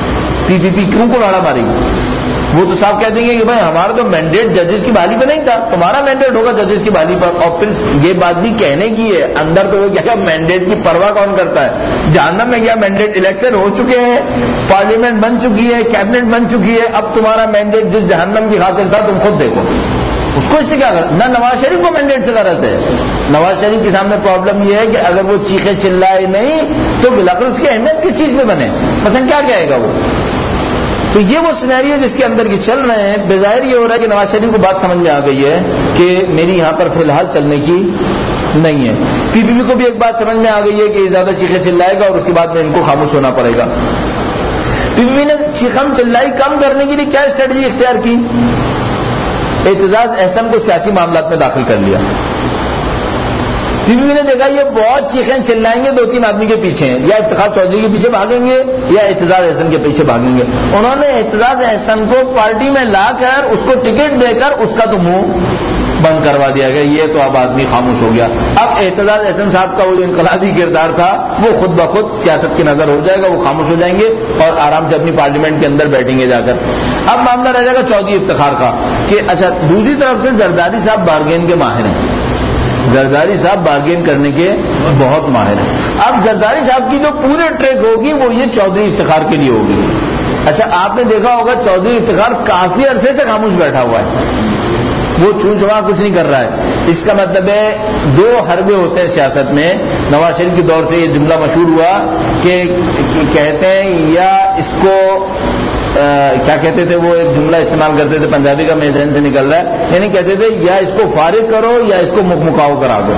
پی پی پی کیوں کو لاڑا مارے گی؟ وہ تو صاحب کہہ دیں گے کہ بھائی ہمارا تو مینڈیٹ ججز کی بحالی پہ نہیں تھا، تمہارا مینڈیٹ ہوگا ججز کی بحالی پر. اور پھر یہ بات بھی کہنے کی ہے، اندر تو وہ کیا مینڈیٹ کی پرواہ کون کرتا ہے؟ جہنم میں کیا مینڈیٹ الیکشن ہو چکے ہیں، پارلیمنٹ بن چکی ہے، کیبنٹ بن چکی ہے، اب تمہارا مینڈیٹ جس جہنم کی خاطر تھا تم خود دیکھو. اس کو اس سے کیا کر، نہ نواز شریف کو مینڈیٹ سے غرض ہے. نواز شریف کے سامنے پرابلم یہ ہے کہ اگر وہ چیخے چلائے نہیں تو بالآخر اس کی اہمیت کس چیز میں بنے، مثلا کیا کہے گا وہ. تو یہ وہ سینیریو جس کے اندر کی چل رہے ہیں. بظاہر یہ ہو رہا ہے کہ نواز شریف کو بات سمجھ میں آ گئی ہے کہ میری یہاں پر فی الحال چلنے کی نہیں ہے. پی پی پی کو بھی ایک بات سمجھ میں آ گئی ہے کہ زیادہ چیخے چلائے گا اور اس کے بعد میں ان کو خاموش ہونا پڑے گا. پی پی پی نے چیخم چلائی کم کرنے کے لیے کیا اسٹریٹجی اختیار کی؟ اعتزاز احسن کو سیاسی معاملات میں داخل کر لیا. پی پی پی نے دیکھا یہ بہت چیخیں چلائیں گے دو تین آدمی کے پیچھے ہیں، یا افتخار چودھری کے پیچھے بھاگیں گے یا اعتزاز احسن کے پیچھے بھاگیں گے. انہوں نے اعتزاز احسن کو پارٹی میں لا کر اس کو ٹکٹ دے کر اس کا تو منہ بند کروا دیا گیا. یہ تو اب آدمی خاموش ہو گیا. اب اعتزاز احسن صاحب کا وہ جو انقلابی کردار تھا وہ خود بخود سیاست کی نظر ہو جائے گا، وہ خاموش ہو جائیں گے اور آرام سے اپنی پارلیمنٹ کے اندر بیٹھیں گے جا کر. اب معاملہ رہ جائے گا چودھری افتخار کا کہ اچھا دوسری طرف سے زرداری صاحب بارگین کے ماہر ہیں. زرداری صاحب بارگین کرنے کے بہت ماہر ہیں. اب زرداری صاحب کی جو پورے ٹریک ہوگی وہ یہ چودھری افتخار کے لیے ہوگی. اچھا آپ نے دیکھا ہوگا چودھری افتخار کافی عرصے سے خاموش بیٹھا ہوا ہے، وہ چھو چھوا کچھ نہیں کر رہا ہے. اس کا مطلب ہے دو حربے ہوتے ہیں سیاست میں. نواز شریف کے دور سے یہ جملہ مشہور ہوا کہ کہتے ہیں یا اس کو آ, کیا کہتے تھے، وہ ایک جملہ استعمال کرتے تھے پنجابی کا، میرے ذہن سے نکل رہا ہے، یعنی کہتے تھے یا اس کو فارغ کرو یا اس کو مکمکاؤ کرا دو.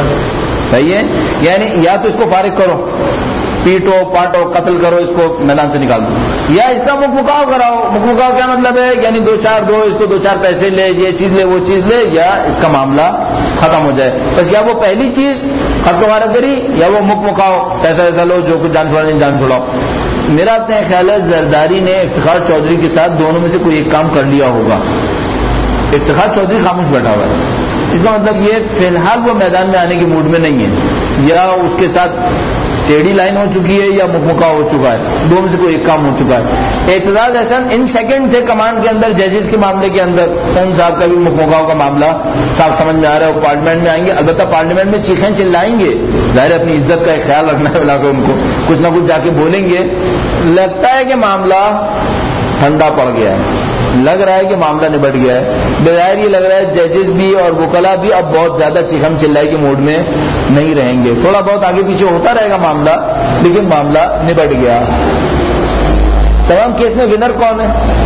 صحیح ہے، یعنی یا تو اس کو فارغ کرو، پیٹو پاٹو قتل کرو، اس کو میدان سے نکال دو، یا اس کا مکمکاؤ کراؤ. مکمکاؤ کیا مطلب ہے؟ یعنی دو چار دو اس کو دو چار پیسے لے، یہ چیز لے وہ چیز لے، یا اس کا معاملہ ختم ہو جائے. بس یا وہ پہلی چیز خط وغیرہ کری یا وہ مکمکاؤ، پیسہ ویسا لو، جو کچھ جان چھوڑا نہیں جان چھوڑاؤ. میرا اپنا خیال ہے زرداری نے افتخار چودھری کے ساتھ دونوں میں سے کوئی ایک کام کر لیا ہوگا. افتخار چودھری خاموش بیٹھا ہوا ہے، اس کا مطلب یہ فی الحال وہ میدان میں آنے کے موڈ میں نہیں ہے، یا اس کے ساتھ ٹیڑھی لائن ہو چکی ہے یا مکمکا ہو چکا ہے، دو میں سے کوئی ایک کام ہو چکا ہے. اعتزاز احسن ان سیکنڈ تھے کمانڈ کے اندر ججز کے معاملے کے اندر. ان صاحب کا بھی مکمکاؤ کا معاملہ صاحب سمجھ میں آ رہا ہے. وہ پارلیمنٹ میں آئیں گے، البتہ پارلیمنٹ میں چیخیں چلائیں گے، ظاہر اپنی عزت کا خیال رکھنا ہے، بلا کے ان کو کچھ نہ کچھ جا کے بولیں گے. لگتا ہے کہ معاملہ ٹھنڈا پڑ گیا ہے، لگ رہا ہے کہ معاملہ نبٹ گیا ہے. بظاہر یہ لگ رہا ہے ججز بھی اور وکلا بھی اب بہت زیادہ چیخم چلائی کے موڈ میں نہیں رہیں گے. تھوڑا بہت آگے پیچھے ہوتا رہے گا معاملہ، لیکن معاملہ نبٹ گیا. تمام کیس میں ونر کون ہے؟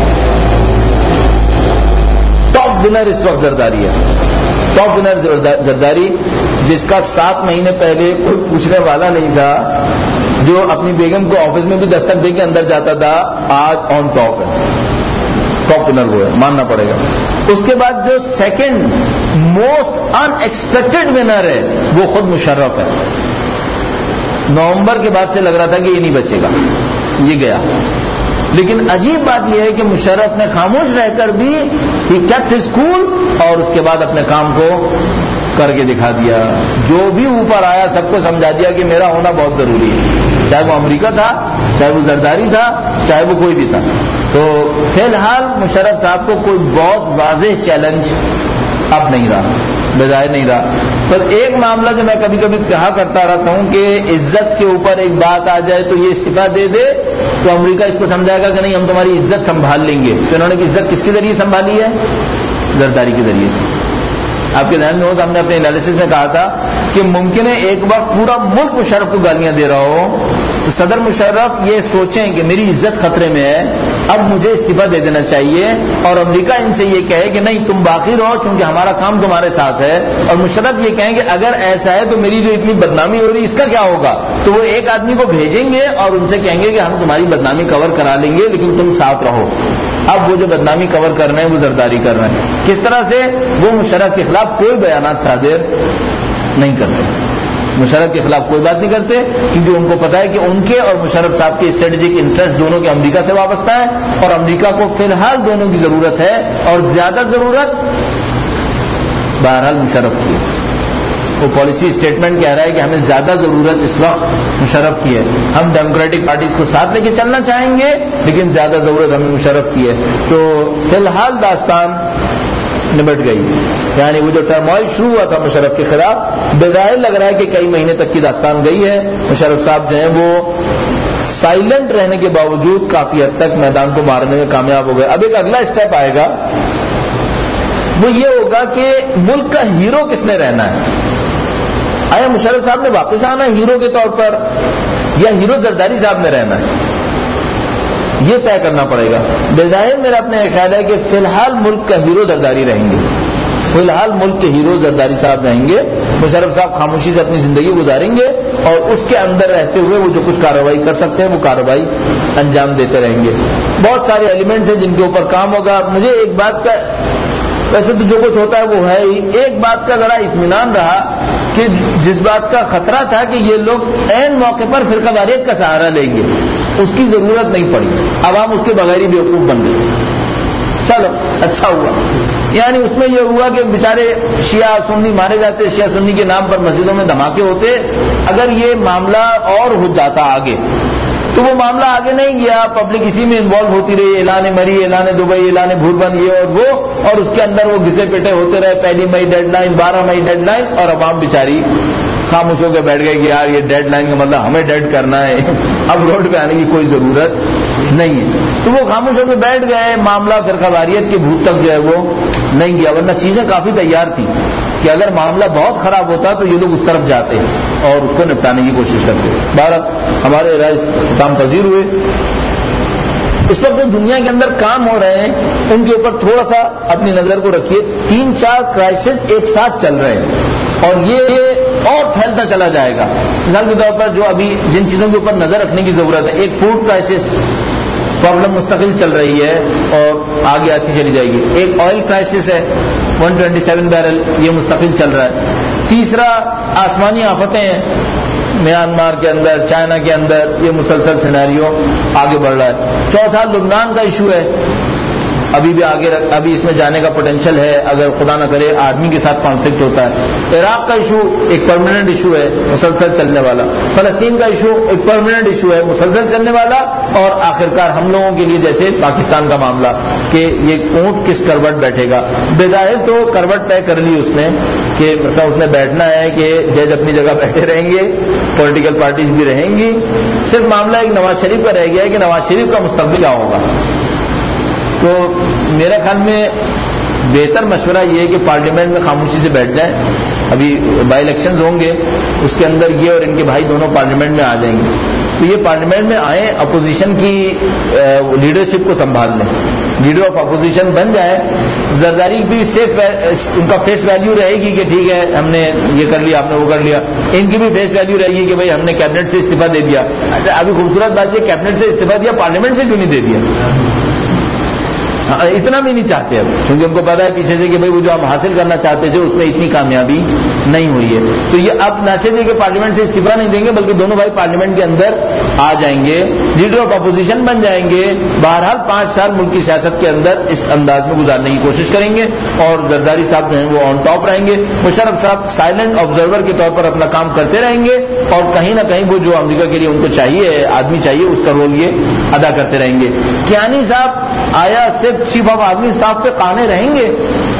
ٹاپ ونر اس وقت زرداری ہے. ٹاپ ونر زرداری، جس کا سات مہینے پہلے کوئی پوچھنے والا نہیں تھا، جو اپنی بیگم کو آفس میں بھی دستک دے کے اندر جاتا تھا، آج آن ٹاپ ہے. ٹاپ ونر وہ ہے، ماننا پڑے گا. اس کے بعد جو second most unexpected winner ہے وہ خود مشرف ہے. نومبر کے بعد سے لگ رہا تھا کہ یہ نہیں بچے گا، یہ گیا. لیکن عجیب بات یہ ہے کہ مشرف نے خاموش رہ کر بھی ہی کیپٹ ہز کول اور اس کے بعد اپنے کام کو کر کے دکھا دیا. جو بھی اوپر آیا سب کو سمجھا دیا کہ میرا ہونا بہت ضروری ہے، چاہے وہ امریکہ تھا، چاہے وہ زرداری تھا، چاہے وہ کوئی بھی تھا. تو فی الحال مشرف صاحب کو کوئی بہت واضح چیلنج اب نہیں رہا، بظاہر نہیں رہا. پر ایک معاملہ جو میں کبھی کبھی کہا کرتا رہتا ہوں کہ عزت کے اوپر ایک بات آ جائے تو یہ استعفیٰ دے دے تو امریکہ اس کو سمجھائے گا کہ نہیں ہم تمہاری عزت سنبھال لیں گے. تو انہوں نے عزت کس کے ذریعے سنبھالی ہے؟ زرداری کے ذریعے سے. آپ کے ذہن میں ہو تو ہم نے اپنے انالیسس میں کہا تھا کہ ممکن ہے ایک وقت پورا ملک مشرف کو گالیاں دے رہا ہو تو صدر مشرف یہ سوچیں کہ میری عزت خطرے میں ہے، اب مجھے استعفیٰ دے دینا چاہیے، اور امریکہ ان سے یہ کہے کہ نہیں تم باقی رہو چونکہ ہمارا کام تمہارے ساتھ ہے. اور مشرف یہ کہیں کہ اگر ایسا ہے تو میری جو اتنی بدنامی ہو رہی اس کا کیا ہوگا؟ تو وہ ایک آدمی کو بھیجیں گے اور ان سے کہیں گے کہ ہم تمہاری بدنامی کور کرا لیں گے لیکن تم ساتھ رہو. اب وہ جو بدنامی کور کر رہے ہیں وہ زرداری کر رہے ہیں. کس طرح سے؟ وہ مشرف کے خلاف کوئی بیانات صادر نہیں کرتے، مشرف کے خلاف کوئی بات نہیں کرتے، کیونکہ ان کو پتا ہے کہ ان کے اور مشرف صاحب کے اسٹریٹجک انٹرسٹ دونوں کے امریکہ سے وابستہ ہے، اور امریکہ کو فی الحال دونوں کی ضرورت ہے، اور زیادہ ضرورت بہرحال مشرف کی. وہ پالیسی اسٹیٹمنٹ کہہ رہا ہے کہ ہمیں زیادہ ضرورت اس وقت مشرف کی ہے. ہم ڈیموکریٹک پارٹیز کو ساتھ لے کے چلنا چاہیں گے لیکن زیادہ ضرورت ہمیں مشرف کی ہے. تو فی الحال داستان نمٹ گئی. یعنی وہ جو ٹرموائل شروع ہوا تھا مشرف کے خلاف بظاہر لگ رہا ہے کہ کئی مہینے تک کی داستان گئی ہے. مشرف صاحب جو ہیں وہ سائلنٹ رہنے کے باوجود کافی حد تک میدان کو مارنے میں کامیاب ہو گئے. اب ایک اگلا اسٹیپ آئے گا, وہ یہ ہوگا کہ ملک کا ہیرو کس نے رہنا ہے. آیا مشرف صاحب نے واپس آنا ہے ہیرو کے طور پر یا ہیرو زرداری صاحب نے رہنا ہے, یہ طے کرنا پڑے گا. بظاہر میرا اپنا خیال ہے کہ فی الحال ملک کا ہیرو زرداری رہیں گے. فی الحال ملک کے ہیرو زرداری صاحب رہیں گے. مشرف صاحب خاموشی سے اپنی زندگی گزاریں گے اور اس کے اندر رہتے ہوئے وہ جو کچھ کارروائی کر سکتے ہیں وہ کارروائی انجام دیتے رہیں گے. بہت سارے ایلیمنٹس ہیں جن کے اوپر کام ہوگا. مجھے ایک بات کا, ویسے تو جو کچھ ہوتا ہے وہ ہے ہی, ایک بات کا ذرا اطمینان رہا کہ جس بات کا خطرہ تھا کہ یہ لوگ عین موقع پر فرقہ واریت کا سہارا لیں گے, اس کی ضرورت نہیں پڑی. عوام اس کے بغیر ہی بیوقوف بن گئی. چلو اچھا ہوا. یعنی اس میں یہ ہوا کہ بیچارے شیعہ سنی مارے جاتے, شیعہ سنی کے نام پر مسجدوں میں دھماکے ہوتے. اگر یہ معاملہ اور ہو جاتا آگے تو وہ معاملہ آگے نہیں گیا, پبلک اسی میں انوالو ہوتی رہی, اعلان مری, اعلان دبئی, اعلان بھوربند, یہ اور وہ, اور اس کے اندر وہ گھسے پیٹے ہوتے رہے. پہلی مئی ڈیڈ لائن, بارہ مئی ڈیڈ لائن, اور عوام بیچاری خاموش ہو کے بیٹھ گئے کہ یار یہ ڈیڈ لائن کا مطلب ہمیں ڈیڈ کرنا ہے, اب روڈ پہ آنے کی کوئی ضرورت نہیں ہے. تو وہ خاموش ہو کے بیٹھ گئے. معاملہ فرقہ واریت کے بھوت تک جو ہے وہ نہیں گیا, ورنہ چیزیں کافی تیار تھیں کہ اگر معاملہ بہت خراب ہوتا تو یہ لوگ اس طرف جاتے اور اس کو نپٹانے کی کوشش کرتے. بہرحال ہمارے رائے اختتام پذیر ہوئے. اس وقت جو دنیا کے اندر کام ہو رہے ہیں ان کے اوپر تھوڑا سا اپنی نظر کو رکھیے. تین چار کرائسس ایک ساتھ چل رہے ہیں اور یہ اور پھیلتا چلا جائے گا. مثال کے طور پر جو ابھی جن چیزوں کے اوپر نظر رکھنے کی ضرورت ہے, ایک فوڈ کرائسس پرابلم مستقل چل رہی ہے اور آگے آتی چلی جائے گی. ایک آئل کرائسس ہے, ون ٹوینٹی سیون بیرل, یہ مستقل چل رہا ہے. تیسرا آسمانی آفتیں ہیں میانمار کے اندر, چائنا کے اندر, یہ مسلسل سیناریو آگے بڑھ رہا ہے. چوتھا لبنان کا ایشو ہے, ابھی بھی آگے ابھی اس میں جانے کا پوٹینشیل ہے اگر خدا نہ کرے آدمی کے ساتھ کانفلکٹ ہوتا ہے. عراق کا ایشو ایک پرماننٹ ایشو ہے مسلسل چلنے والا. فلسطین کا ایشو ایک پرماننٹ ایشو ہے مسلسل چلنے والا. اور آخرکار ہم لوگوں کے لیے جیسے پاکستان کا معاملہ کہ یہ اونٹ کس کروٹ بیٹھے گا. بظاہر تو کروٹ طے کر لی اس نے کہ مثلا اس نے بیٹھنا ہے کہ جج اپنی جگہ بیٹھے رہیں گے, پولیٹیکل پارٹیز بھی رہیں گی. صرف معاملہ ایک نواز شریف کا رہ گیا ہے کہ نواز شریف کا مستقبل کیا ہوگا. تو میرے خیال میں بہتر مشورہ یہ ہے کہ پارلیمنٹ میں خاموشی سے بیٹھ جائیں. ابھی بائی الیکشنز ہوں گے, اس کے اندر یہ اور ان کے بھائی دونوں پارلیمنٹ میں آ جائیں گے. تو یہ پارلیمنٹ میں آئیں, اپوزیشن کی لیڈرشپ کو سنبھال لیں, لیڈر آف اپوزیشن بن جائے. زرداری بھی صرف ان کا فیس ویلیو رہے گی کہ ٹھیک ہے ہم نے یہ کر لیا, ہم نے وہ کر لیا. ان کی بھی فیس ویلیو رہے گی کہ بھائی ہم نے کیبنٹ سے استعفیٰ دے دیا. اچھا ابھی خوبصورت بات یہ کیبنٹ سے استعفیٰ دیا, پارلیمنٹ سے کیوں نہیں دے دیا؟ اتنا بھی نہیں چاہتے اب, کیونکہ ان کو پتا ہے پیچھے سے کہ بھائی وہ جو ہم حاصل کرنا چاہتے تھے اس میں اتنی کامیابی نہیں ہوئی ہے. تو یہ اب نہ صرف کہ پارلیمنٹ سے استعفیٰ نہیں دیں گے بلکہ دونوں بھائی پارلیمنٹ کے اندر آ جائیں گے, لیڈر آف اپوزیشن بن جائیں گے. بہرحال پانچ سال ملک کی سیاست کے اندر اس انداز میں گزارنے کی کوشش کریں گے اور زرداری صاحب جو ہیں وہ آن ٹاپ رہیں گے. مشرف صاحب سائلنٹ آبزرور کے طور پر اپنا کام کرتے رہیں گے اور کہیں نہ کہیں وہ جو امریکہ کے لیے ان کو چاہیے آدمی چاہیے اس کا رول یہ ادا کرتے رہیں گے. کیانی صاحب آیا صرف چیف آف آرمی اسٹاف پہ قانے رہیں گے؟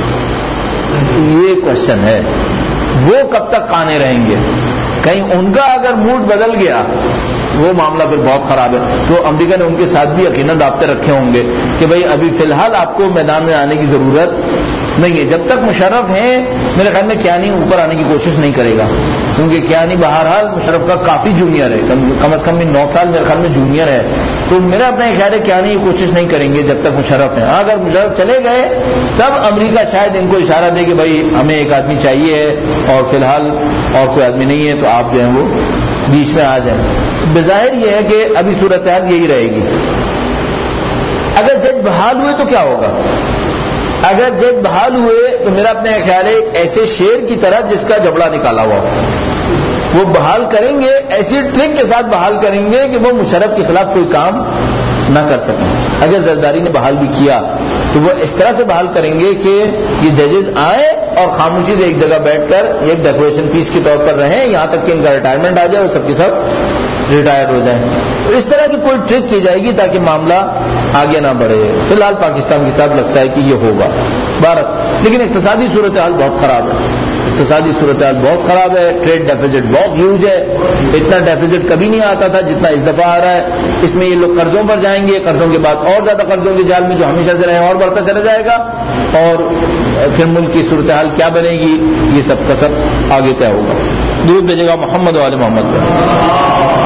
یہ کوشچن ہے. وہ کب تک قانے رہیں گے؟ کہیں ان کا اگر موڈ بدل گیا وہ معاملہ پھر بہت خراب ہے. تو امریکہ نے ان کے ساتھ بھی یقیناً رابطے رکھے ہوں گے کہ بھئی ابھی فی الحال آپ کو میدان میں آنے کی ضرورت نہیں ہے. جب تک مشرف ہیں میرے خیال میں کیانی اوپر آنے کی کوشش نہیں کرے گا, کیونکہ کیانی بہرحال مشرف کا کافی جونیئر ہے, کم از کم بھی نو سال میرے خیال میں جونیئر ہے. تو میرا اپنا خیال ہے کیانی یہ کوشش نہیں کریں گے جب تک مشرف ہیں. اگر مشرف چلے گئے تب امریکہ شاید ان کو اشارہ دے کہ بھائی ہمیں ایک آدمی چاہیے ہے اور فی الحال اور کوئی آدمی نہیں ہے, تو آپ جو ہیں وہ بیچ میں آ جائیں. بظاہر یہ ہے کہ ابھی صورتحال یہی رہے گی. اگر جج بحال ہوئے تو کیا ہوگا؟ اگر جج بحال ہوئے تو میرا اپنا خیال ہے ایسے شیر کی طرح جس کا جبڑا نکالا ہوا, وہ بحال کریں گے ایسی ٹرک کے ساتھ بحال کریں گے کہ وہ مشرف کے خلاف کوئی کام نہ کر سکیں. اگر زرداری نے بحال بھی کیا تو وہ اس طرح سے بحال کریں گے کہ یہ ججز آئیں اور خاموشی سے ایک جگہ بیٹھ کر ایک ڈیکوریشن پیس کے طور پر رہیں یہاں تک کہ ان کا ریٹائرمنٹ آ جائے اور سب کے سب ریٹائر ہو جائیں. تو اس طرح کی کوئی ٹرک کی جائے گی تاکہ معاملہ آگے نہ بڑھے. فی الحال پاکستان کے ساتھ لگتا ہے کہ یہ ہوگا بھارت. لیکن اقتصادی صورتحال بہت خراب ہے. اقتصادی صورتحال بہت خراب ہے. ٹریڈ ڈیفیزٹ بہت ہیوج ہے. اتنا ڈیفیزٹ کبھی نہیں آتا تھا جتنا اس دفعہ آ رہا ہے. اس میں یہ لوگ قرضوں پر جائیں گے, قرضوں کے بعد اور زیادہ قرضوں کے جال میں جو ہمیشہ سے رہے اور بڑھتا چلا جائے گا, اور پھر ملک کی صورتحال کیا بنے گی یہ سب کا سب آگے طے ہوگا. درود بھیجے گا محمد وآل محمد پر.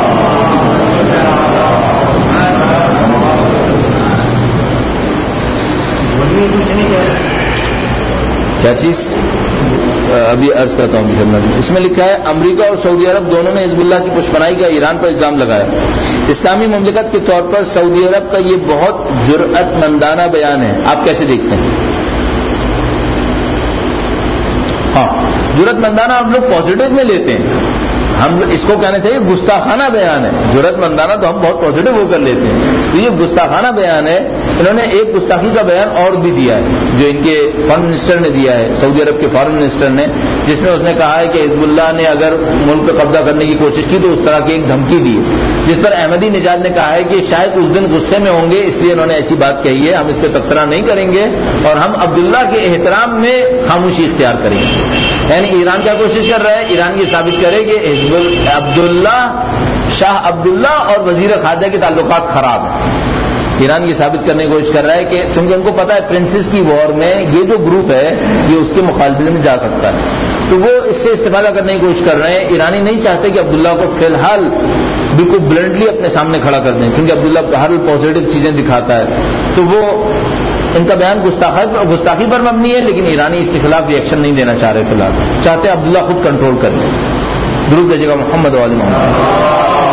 کیا چیز ابھی عرض کرتا ہوں. اس میں لکھا ہے امریکہ اور سعودی عرب دونوں نے حزب اللہ کی پشپنائی کا ایران پر الزام لگایا. اسلامی مملکت کے طور پر سعودی عرب کا یہ بہت جرأت مندانہ بیان ہے, آپ کیسے دیکھتے ہیں؟ ہاں, جرأت مندانہ ہم لوگ پازیٹو میں لیتے ہیں. ہم اس کو کہنا چاہیے گستاخانہ بیان ہے. جرأت مندانہ تو ہم بہت پازیٹو ہو کر لیتے ہیں. تو یہ گستاخانہ بیان ہے. انہوں نے ایک گستاخی کا بیان اور بھی دیا ہے جو ان کے فارن منسٹر نے دیا ہے, سعودی عرب کے فارن منسٹر نے, جس میں اس نے کہا ہے کہ حزب اللہ نے اگر ملک پہ قبضہ کرنے کی کوشش کی تو اس طرح کی ایک دھمکی دی, جس پر احمدی نژاد نے کہا ہے کہ شاید اس دن غصے میں ہوں گے اس لیے انہوں نے ایسی بات کہی ہے, ہم اس پہ تبصرہ نہیں کریں گے اور ہم عبداللہ کے احترام میں خاموشی اختیار کریں گے. یعنی ایران کیا کوشش کر رہا ہے؟ ایران یہ ثابت کرے کہ حزب عبداللہ شاہ عبداللہ اور وزیر خارجہ کے تعلقات خراب ہیں. ایران یہ ثابت کرنے کی کوشش کر رہا ہے کہ چونکہ ان کو پتا ہے پرنسس کی وار میں یہ جو گروپ ہے یہ اس کے مخالفت میں جا سکتا ہے, تو وہ اس سے استفادہ کرنے کی کوشش کر رہے ہیں. ایرانی نہیں چاہتے کہ عبداللہ کو فی الحال بالکل بلنڈلی اپنے سامنے کھڑا کر دیں, کیونکہ عبداللہ ہر پازیٹو چیزیں دکھاتا ہے. تو وہ ان کا بیان گستاخی پر مبنی ہے, لیکن ایرانی اس کے خلاف ریئیکشن نہیں دینا چاہ رہے. فی الحال چاہتے ہیں عبداللہ خود کنٹرول کر لیں. درود بھیجے گا محمد وآل محمد.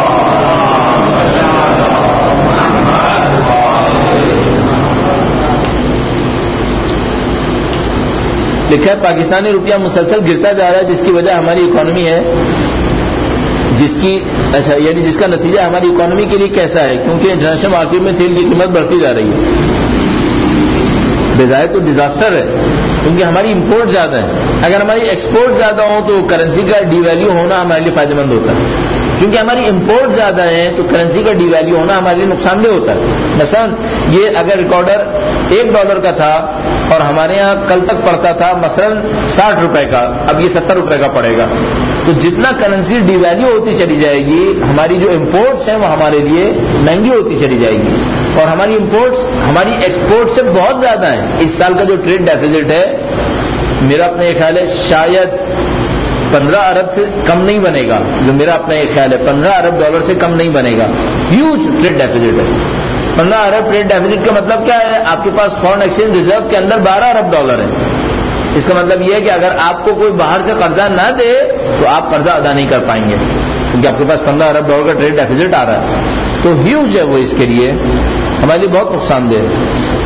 لکھا ہے پاکستانی روپیہ مسلسل گرتا جا رہا ہے جس کی وجہ ہماری اکانومی ہے, جس کی اچھا یعنی جس کا نتیجہ ہماری اکانومی کے لیے کیسا ہے, کیونکہ انٹرنیشنل مارکیٹ میں تیل کی قیمت بڑھتی جا رہی ہے. بظاہر تو ڈیزاسٹر ہے کیونکہ ہماری امپورٹ زیادہ ہے. اگر ہماری ایکسپورٹ زیادہ ہو تو کرنسی کا ڈی ویلیو ہونا ہمارے لیے فائدہ مند ہوتا ہے. چونکہ ہماری امپورٹ زیادہ ہے تو کرنسی کا ڈی ویلیو ہونا ہمارے لیے نقصان دہ ہوتا ہے. مثلا یہ اگر ریکارڈر ایک ڈالر کا تھا اور ہمارے یہاں کل تک پڑتا تھا مثلا ساٹھ روپے کا, اب یہ ستر روپے کا پڑے گا, تو جتنا کرنسی ڈی ویلیو ہوتی چلی جائے گی ہماری جو امپورٹس ہیں وہ ہمارے لیے مہنگی ہوتی چلی جائے گی, اور ہماری امپورٹس ہماری ایکسپورٹ سے بہت زیادہ ہیں. اس سال کا جو ٹریڈ ڈیفیزٹ ہے میرا اپنا یہ خیال ہے شاید پندرہ ارب سے کم نہیں بنے گا. جو میرا اپنا یہ خیال ہے پندرہ ارب ڈالر سے کم نہیں بنے گا. ہیوج ٹریڈ ڈیفیزٹ ہے. پندرہ ارب ٹریڈ ڈیفیزٹ کا مطلب کیا ہے؟ آپ کے پاس فارن ایکسچینج ریزرو کے اندر بارہ ارب ڈالر ہے. اس کا مطلب یہ ہے کہ اگر آپ کو کوئی باہر سے قرضہ نہ دے تو آپ قرضہ ادا نہیں کر پائیں گے, کیونکہ آپ کے پاس پندرہ ارب ڈالر کا ٹریڈ ڈیفیزٹ آ رہا ہے. تو ہیوج ہے وہ, اس کے لیے ہمارے لیے بہت نقصان دہ ہے.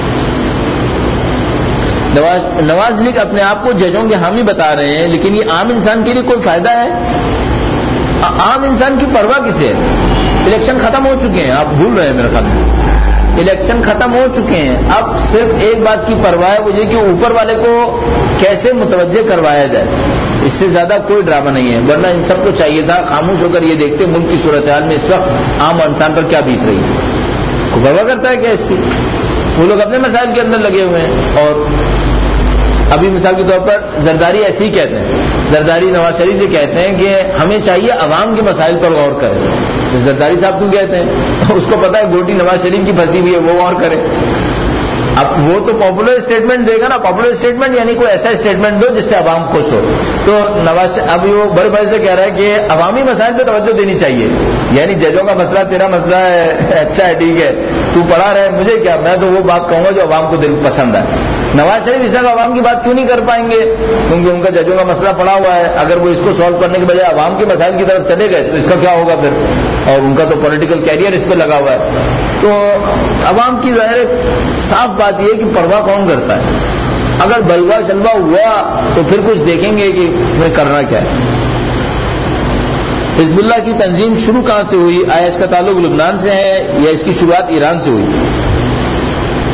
نواز نواز لیگ اپنے آپ کو ججوں کے حامی بتا رہے ہیں, لیکن یہ عام انسان کے لیے کوئی فائدہ ہے؟ عام انسان کی پرواہ کسے ہے؟ الیکشن ختم ہو چکے ہیں, آپ بھول رہے ہیں میرے خیال میں. الیکشن ختم ہو چکے ہیں, اب صرف ایک بات کی پرواہ ہے, وہ یہ کہ اوپر والے کو کیسے متوجہ کروایا جائے. اس سے زیادہ کوئی ڈرامہ نہیں ہے. ورنہ ان سب کو چاہیے تھا خاموش ہو کر یہ دیکھتے ملک کی صورتحال میں اس وقت عام انسان پر کیا بیت رہی ہے. کوئی پرواہ کرتا ہے کیا اس کی؟ وہ لوگ اپنے مسائل کے اندر لگے ہوئے ہیں. اور ابھی مثال کے طور پر زرداری ایسے ہی کہتے ہیں, زرداری نواز شریف سے کہتے ہیں کہ ہمیں چاہیے عوام کے مسائل پر غور کریں. زرداری صاحب کیوں کہتے ہیں؟ اس کو پتا ہے گوٹی نواز شریف کی پھنسی ہوئی ہے, وہ غور کرے. اب وہ تو پاپولر اسٹیٹمنٹ دے گا نا, پاپولر اسٹیٹمنٹ یعنی کوئی ایسا اسٹیٹمنٹ دو جس سے عوام خوش ہو. تو نواز اب وہ بڑے بھائی سے کہہ رہا ہے کہ عوامی مسائل پہ توجہ دینی چاہیے. یعنی ججوں کا مسئلہ تیرا مسئلہ ہے, اچھا ہے ٹھیک ہے, تو پڑھا رہے مجھے کیا, میں تو وہ بات کہوں گا جو عوام کو دل پسند ہے. نواز شریف اس طرح عوام کی بات کیوں نہیں کر پائیں گے؟ کیونکہ ان کا ججوں کا مسئلہ پڑا ہوا ہے. اگر وہ اس کو سالو کرنے کے بجائے عوام کے مسائل کی طرف چلے گئے تو اس کا کیا ہوگا پھر؟ اور ان کا تو پولیٹیکل کیریئر اس پہ لگا ہوا ہے. تو عوام کی ظاہر صاف بات یہ ہے کہ پرواہ کون کرتا ہے. اگر بلوا چلوا ہوا تو پھر کچھ دیکھیں گے کہ ہمیں کرنا کیا ہے. حزب اللہ کی تنظیم شروع کہاں سے ہوئی؟ آیا اس کا تعلق لبنان سے ہے یا اس کی شروعات ایران سے ہوئی؟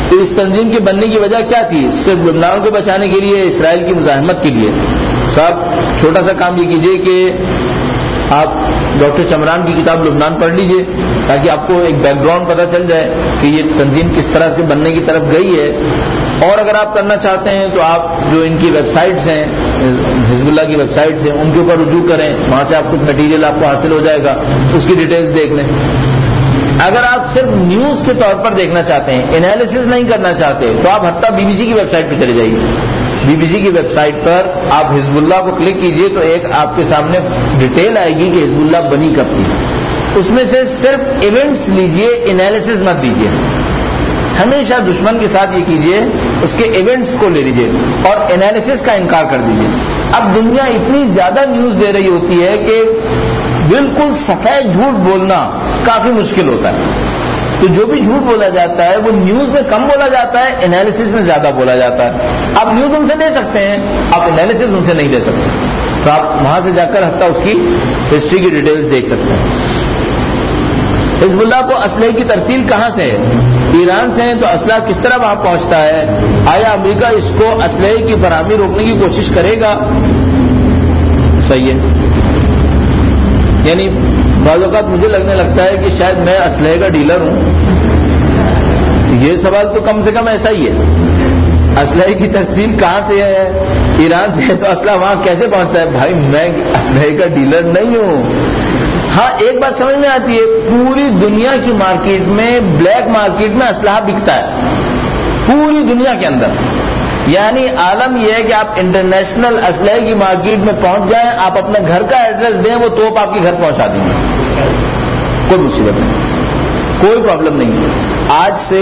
تو اس تنظیم کے بننے کی وجہ کیا تھی؟ صرف لبنان کو بچانے کے لیے، اسرائیل کی مزاحمت کے لیے. صاحب چھوٹا سا کام یہ کیجئے کہ آپ ڈاکٹر چمران کی کتاب لبنان پڑھ لیجئے تاکہ آپ کو ایک بیک گراؤنڈ پتہ چل جائے کہ یہ تنظیم کس طرح سے بننے کی طرف گئی ہے. اور اگر آپ کرنا چاہتے ہیں تو آپ جو ان کی ویب سائٹس ہیں، حزب اللہ کی ویب سائٹس ہیں، ان کے اوپر رجوع کریں، وہاں سے آپ کو میٹیریل آپ کو حاصل ہو جائے گا، اس کی ڈیٹیلز دیکھ لیں. اگر آپ صرف نیوز کے طور پر دیکھنا چاہتے ہیں، انالیسس نہیں کرنا چاہتے، تو آپ حتیٰ بی بی سی کی ویب سائٹ پہ چلے جائیے. بی بی سی کی ویب سائٹ پر آپ حزب اللہ کو کلک کیجئے تو ایک آپ کے سامنے ڈیٹیل آئے گی کہ حزب اللہ بنی کب تھی. اس میں سے صرف ایونٹس لیجئے، انالیسس مت دیجئے. ہمیشہ دشمن کے ساتھ یہ کیجئے، اس کے ایونٹس کو لے لیجئے اور انالیسس کا انکار کر دیجئے. اب دنیا اتنی زیادہ نیوز دے رہی ہوتی ہے کہ بالکل سفید جھوٹ بولنا کافی مشکل ہوتا ہے. تو جو بھی جھوٹ بولا جاتا ہے وہ نیوز میں کم بولا جاتا ہے، انالیسس میں زیادہ بولا جاتا ہے. آپ نیوز ان سے لے سکتے ہیں، آپ انالیسس ان سے نہیں لے سکتے. تو آپ وہاں سے جا کر حتیٰ اس کی ہسٹری کی ڈیٹیلز دیکھ سکتے ہیں. حزب اللہ کو اسلحے کی ترسیل کہاں سے ہے؟ ایران سے ہے. تو اسلحہ کس طرح وہاں پہنچتا ہے؟ آیا امریکہ اس کو اسلحے کی فراہمی روکنے کی کوشش کرے گا؟ صحیح ہے. یعنی بعض اوقات مجھے لگنے لگتا ہے کہ شاید میں اسلحے کا ڈیلر ہوں. یہ سوال تو کم سے کم ایسا ہی ہے. اسلحے کی ترسیل کہاں سے ہے؟ ایران سے ہے. تو اسلحہ وہاں کیسے پہنچتا ہے؟ بھائی میں اسلحے کا ڈیلر نہیں ہوں. ہاں ایک بات سمجھ میں آتی ہے، پوری دنیا کی مارکیٹ میں، بلیک مارکیٹ میں اسلحہ بکتا ہے پوری دنیا کے اندر. یعنی عالم یہ ہے کہ آپ انٹرنیشنل اسلحے کی مارکیٹ میں پہنچ جائیں، آپ اپنے گھر کا ایڈریس دیں، وہ توپ آپ کے گھر پہنچا دیں گے. کوئی مصیبت نہیں، کوئی پرابلم نہیں. آج سے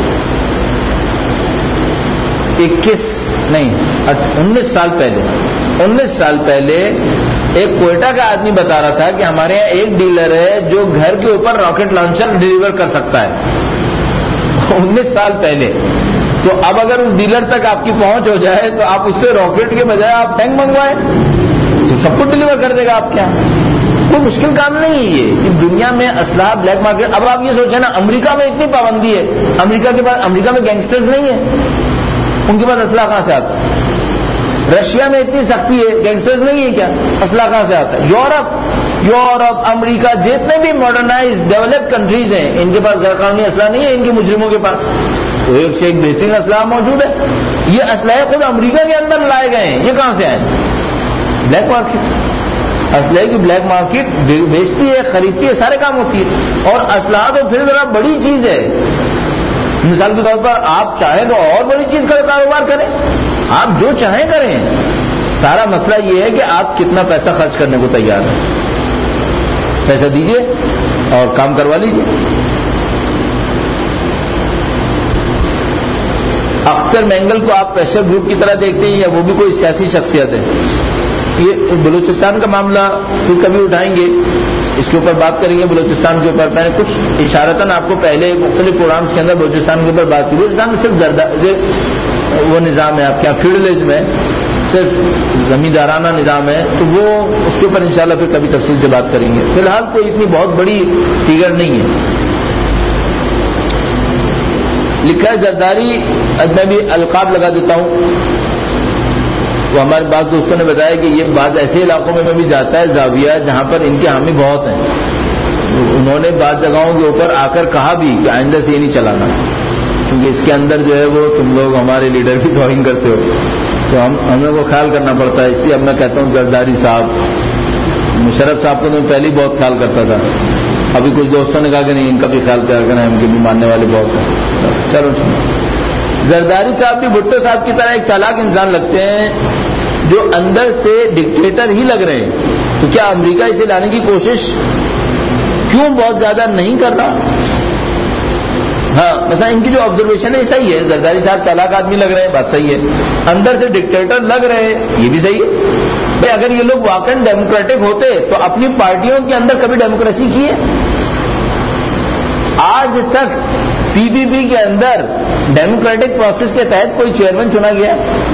اکیس نہیں انیس سال پہلے انیس سال پہلے ایک کوئٹہ کا آدمی بتا رہا تھا کہ ہمارے یہاں ایک ڈیلر ہے جو گھر کے اوپر راکٹ لانچر ڈیلیور کر سکتا ہے. انیس سال پہلے. تو اب اگر اس ڈیلر تک آپ کی پہنچ ہو جائے تو آپ اس سے راکٹ کے بجائے آپ ٹینک منگوائیں تو سب کچھ ڈیلیور کر دے گا. آپ کیا کوئی مشکل کام نہیں ہے یہ کہ دنیا میں اسلحہ بلیک مارکیٹ. اب آپ یہ سوچیں نا، امریکہ میں اتنی پابندی ہے، امریکہ کے پاس امریکہ میں گینگسٹرز نہیں ہیں، ان کے پاس اسلحہ کہاں سے آتا ہے؟ رشیا میں اتنی سختی ہے، گینگسٹرز نہیں ہے کیا؟ اسلحہ کہاں سے آتا ہے؟ یورپ یورپ امریکہ جتنے بھی ماڈرنائز ڈیولپ کنٹریز ہیں، ان کے پاس غیر قانونی اسلحہ نہیں ہے ان کے مجرموں کے پاس. تو ایک سے ایک بہترین اسلحہ موجود ہے. یہ اسلحے خود امریکہ کے اندر لائے گئے ہیں. یہ کہاں سے آئے؟ Black market. اسلحے کی بلیک مارکیٹ بیچتی ہے، خریدتی ہے، سارے کام ہوتی ہے. اور اسلحہ تو پھر ذرا بڑی چیز ہے. مثال کے طور پر آپ چاہیں تو اور بڑی چیز کا کاروبار کریں، آپ جو چاہیں کریں. سارا مسئلہ یہ ہے کہ آپ کتنا پیسہ خرچ کرنے کو تیار ہیں. پیسہ دیجئے اور کام کروا لیجئے. اختر مینگل کو آپ پریشر گروپ کی طرح دیکھتے ہیں یا وہ بھی کوئی سیاسی شخصیت ہے؟ یہ بلوچستان کا معاملہ پھر کبھی اٹھائیں گے، اس کے اوپر بات کریں گے. بلوچستان کے اوپر میں نے کچھ اشارتاً آپ کو پہلے مختلف پروگرامز کے اندر بلوچستان کے اوپر بات کی. بلوچستان میں صرف زردہ وہ نظام ہے آپ کے یہاں فیوڈلزم ہے، صرف زمیندارانہ نظام ہے. تو وہ اس کے اوپر انشاءاللہ پھر کبھی تفصیل سے بات کریں گے. فی الحال کوئی اتنی بہت بڑی فگر نہیں ہے. لکھا ہے زرداری، میں بھی القاب لگا دیتا ہوں. وہ ہمارے بعض دوستوں نے بتایا کہ یہ بعض ایسے علاقوں میں بھی جاتا ہے زاویہ جہاں پر ان کے حامی بہت ہیں. انہوں نے بعض جگہوں کے اوپر آ کر کہا بھی کہ آئندہ سے یہ نہیں چلانا، کیونکہ اس کے اندر جو ہے وہ تم لوگ ہمارے لیڈر کی توہین کرتے ہو. تو ہم ہمیں کو خیال کرنا پڑتا ہے. اس لیے اب میں کہتا ہوں زرداری صاحب، مشرف صاحب کو تو میں پہلے ہی بہت خیال کرتا تھا. ابھی کچھ دوستوں نے کہا کہ نہیں ان کا بھی خیال کیا کرنا ہے، ان کے بھی ماننے والے بہت ہیں. چلو زرداری صاحب بھی بھٹو صاحب کی طرح ایک چالاک انسان لگتے ہیں جو اندر سے ڈکٹیٹر ہی لگ رہے ہیں. تو کیا امریکہ اسے لانے کی کوشش کیوں بہت زیادہ نہیں کر رہا؟ ہاں مثلا ان کی جو آبزرویشن ہے صحیح ہے. زرداری صاحب چالاک آدمی لگ رہے ہیں، بات صحیح ہے. اندر سے ڈکٹیٹر لگ رہے ہیں، یہ بھی صحیح ہے. بھائی اگر یہ لوگ واقعی ڈیموکریٹک ہوتے تو اپنی پارٹیوں کے اندر کبھی ڈیموکریسی کی ہے؟ آج تک پی پی پی کے اندر ڈیموکریٹک پروسیس کے تحت کوئی چیئرمین چنا گیا؟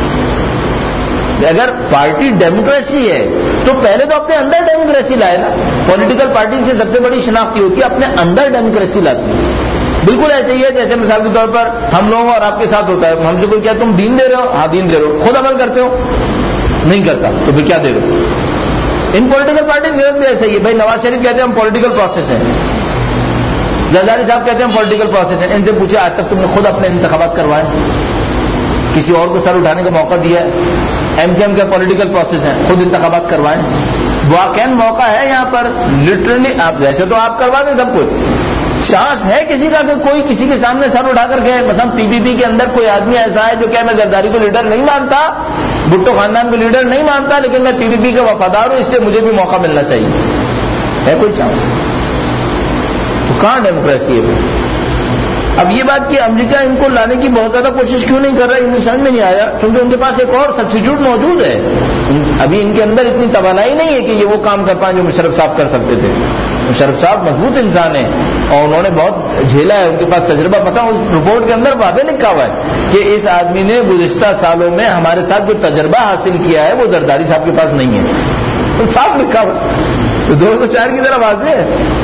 اگر پارٹی ڈیموکریسی ہے تو پہلے تو اپنے اندر ڈیموکریسی لائے نا. پولیٹیکل پارٹی سے سب سے بڑی شناخت ہوتی ہے اپنے اندر ڈیموکریسی لاتی ہے. بالکل ایسے ہی ہے جیسے مثال کے طور پر ہم لوگوں اور آپ کے ساتھ ہوتا ہے. ہم سے کوئی کیا تم دین دے رہے ہو؟ ہاں دین دے رہے ہو. خود عمل کرتے ہو؟ نہیں کرتا. تو پھر کیا دے رہے ہو؟ ان پولیٹیکل پارٹی کی ضرورت بھی ایسے ہی ہے. بھائی نواز شریف کہتے ہیں ہم پولیٹیکل پروسیس ہیں, زرداری صاحب کہتے ہیں پولیٹیکل پروسیس ہے. ان سے پوچھے آج تک تم نے خود اپنے انتخابات کروائے؟ کسی اور کو سر اٹھانے کا موقع دیا ہے؟ ایم کے ایم کا پولیٹیکل پروسیس ہے, خود انتخابات کروائیں. واقعی موقع ہے یہاں پر لٹرلی. آپ ویسے تو آپ کروا دیں سب کچھ, چانس ہے کسی کا کہ کوئی کسی کے سامنے سر اٹھا کر کے, مثلا پی پی پی کے اندر کوئی آدمی ایسا ہے جو کہ میں زرداری کو لیڈر نہیں مانتا, بھٹو خاندان کو لیڈر نہیں مانتا, لیکن میں پی پی پی کا وفادار ہوں, اس سے مجھے بھی موقع ملنا چاہیے. ہے کوئی چانس؟ تو کہاں ڈیموکریسی ہے؟ اب یہ بات کہ امریکہ ان کو لانے کی بہت زیادہ کوشش کیوں نہیں کر رہا, ان سمجھ میں نہیں آیا, کیونکہ ان کے پاس ایک اور سبسٹیٹیوٹ موجود ہے. ابھی ان کے اندر اتنی توانائی نہیں ہے کہ یہ وہ کام کر پائیں جو مشرف صاحب کر سکتے تھے. مشرف صاحب مضبوط انسان ہیں اور انہوں نے بہت جھیلا ہے, ان کے پاس تجربہ. مثلا اس رپورٹ کے اندر واضح لکھا ہوا ہے کہ اس آدمی نے گزشتہ سالوں میں ہمارے ساتھ جو تجربہ حاصل کیا ہے وہ زرداری صاحب کے پاس نہیں ہے. تو صاف لکھا ہوا, تو دو ہزار چار کی طرح واضح ہے.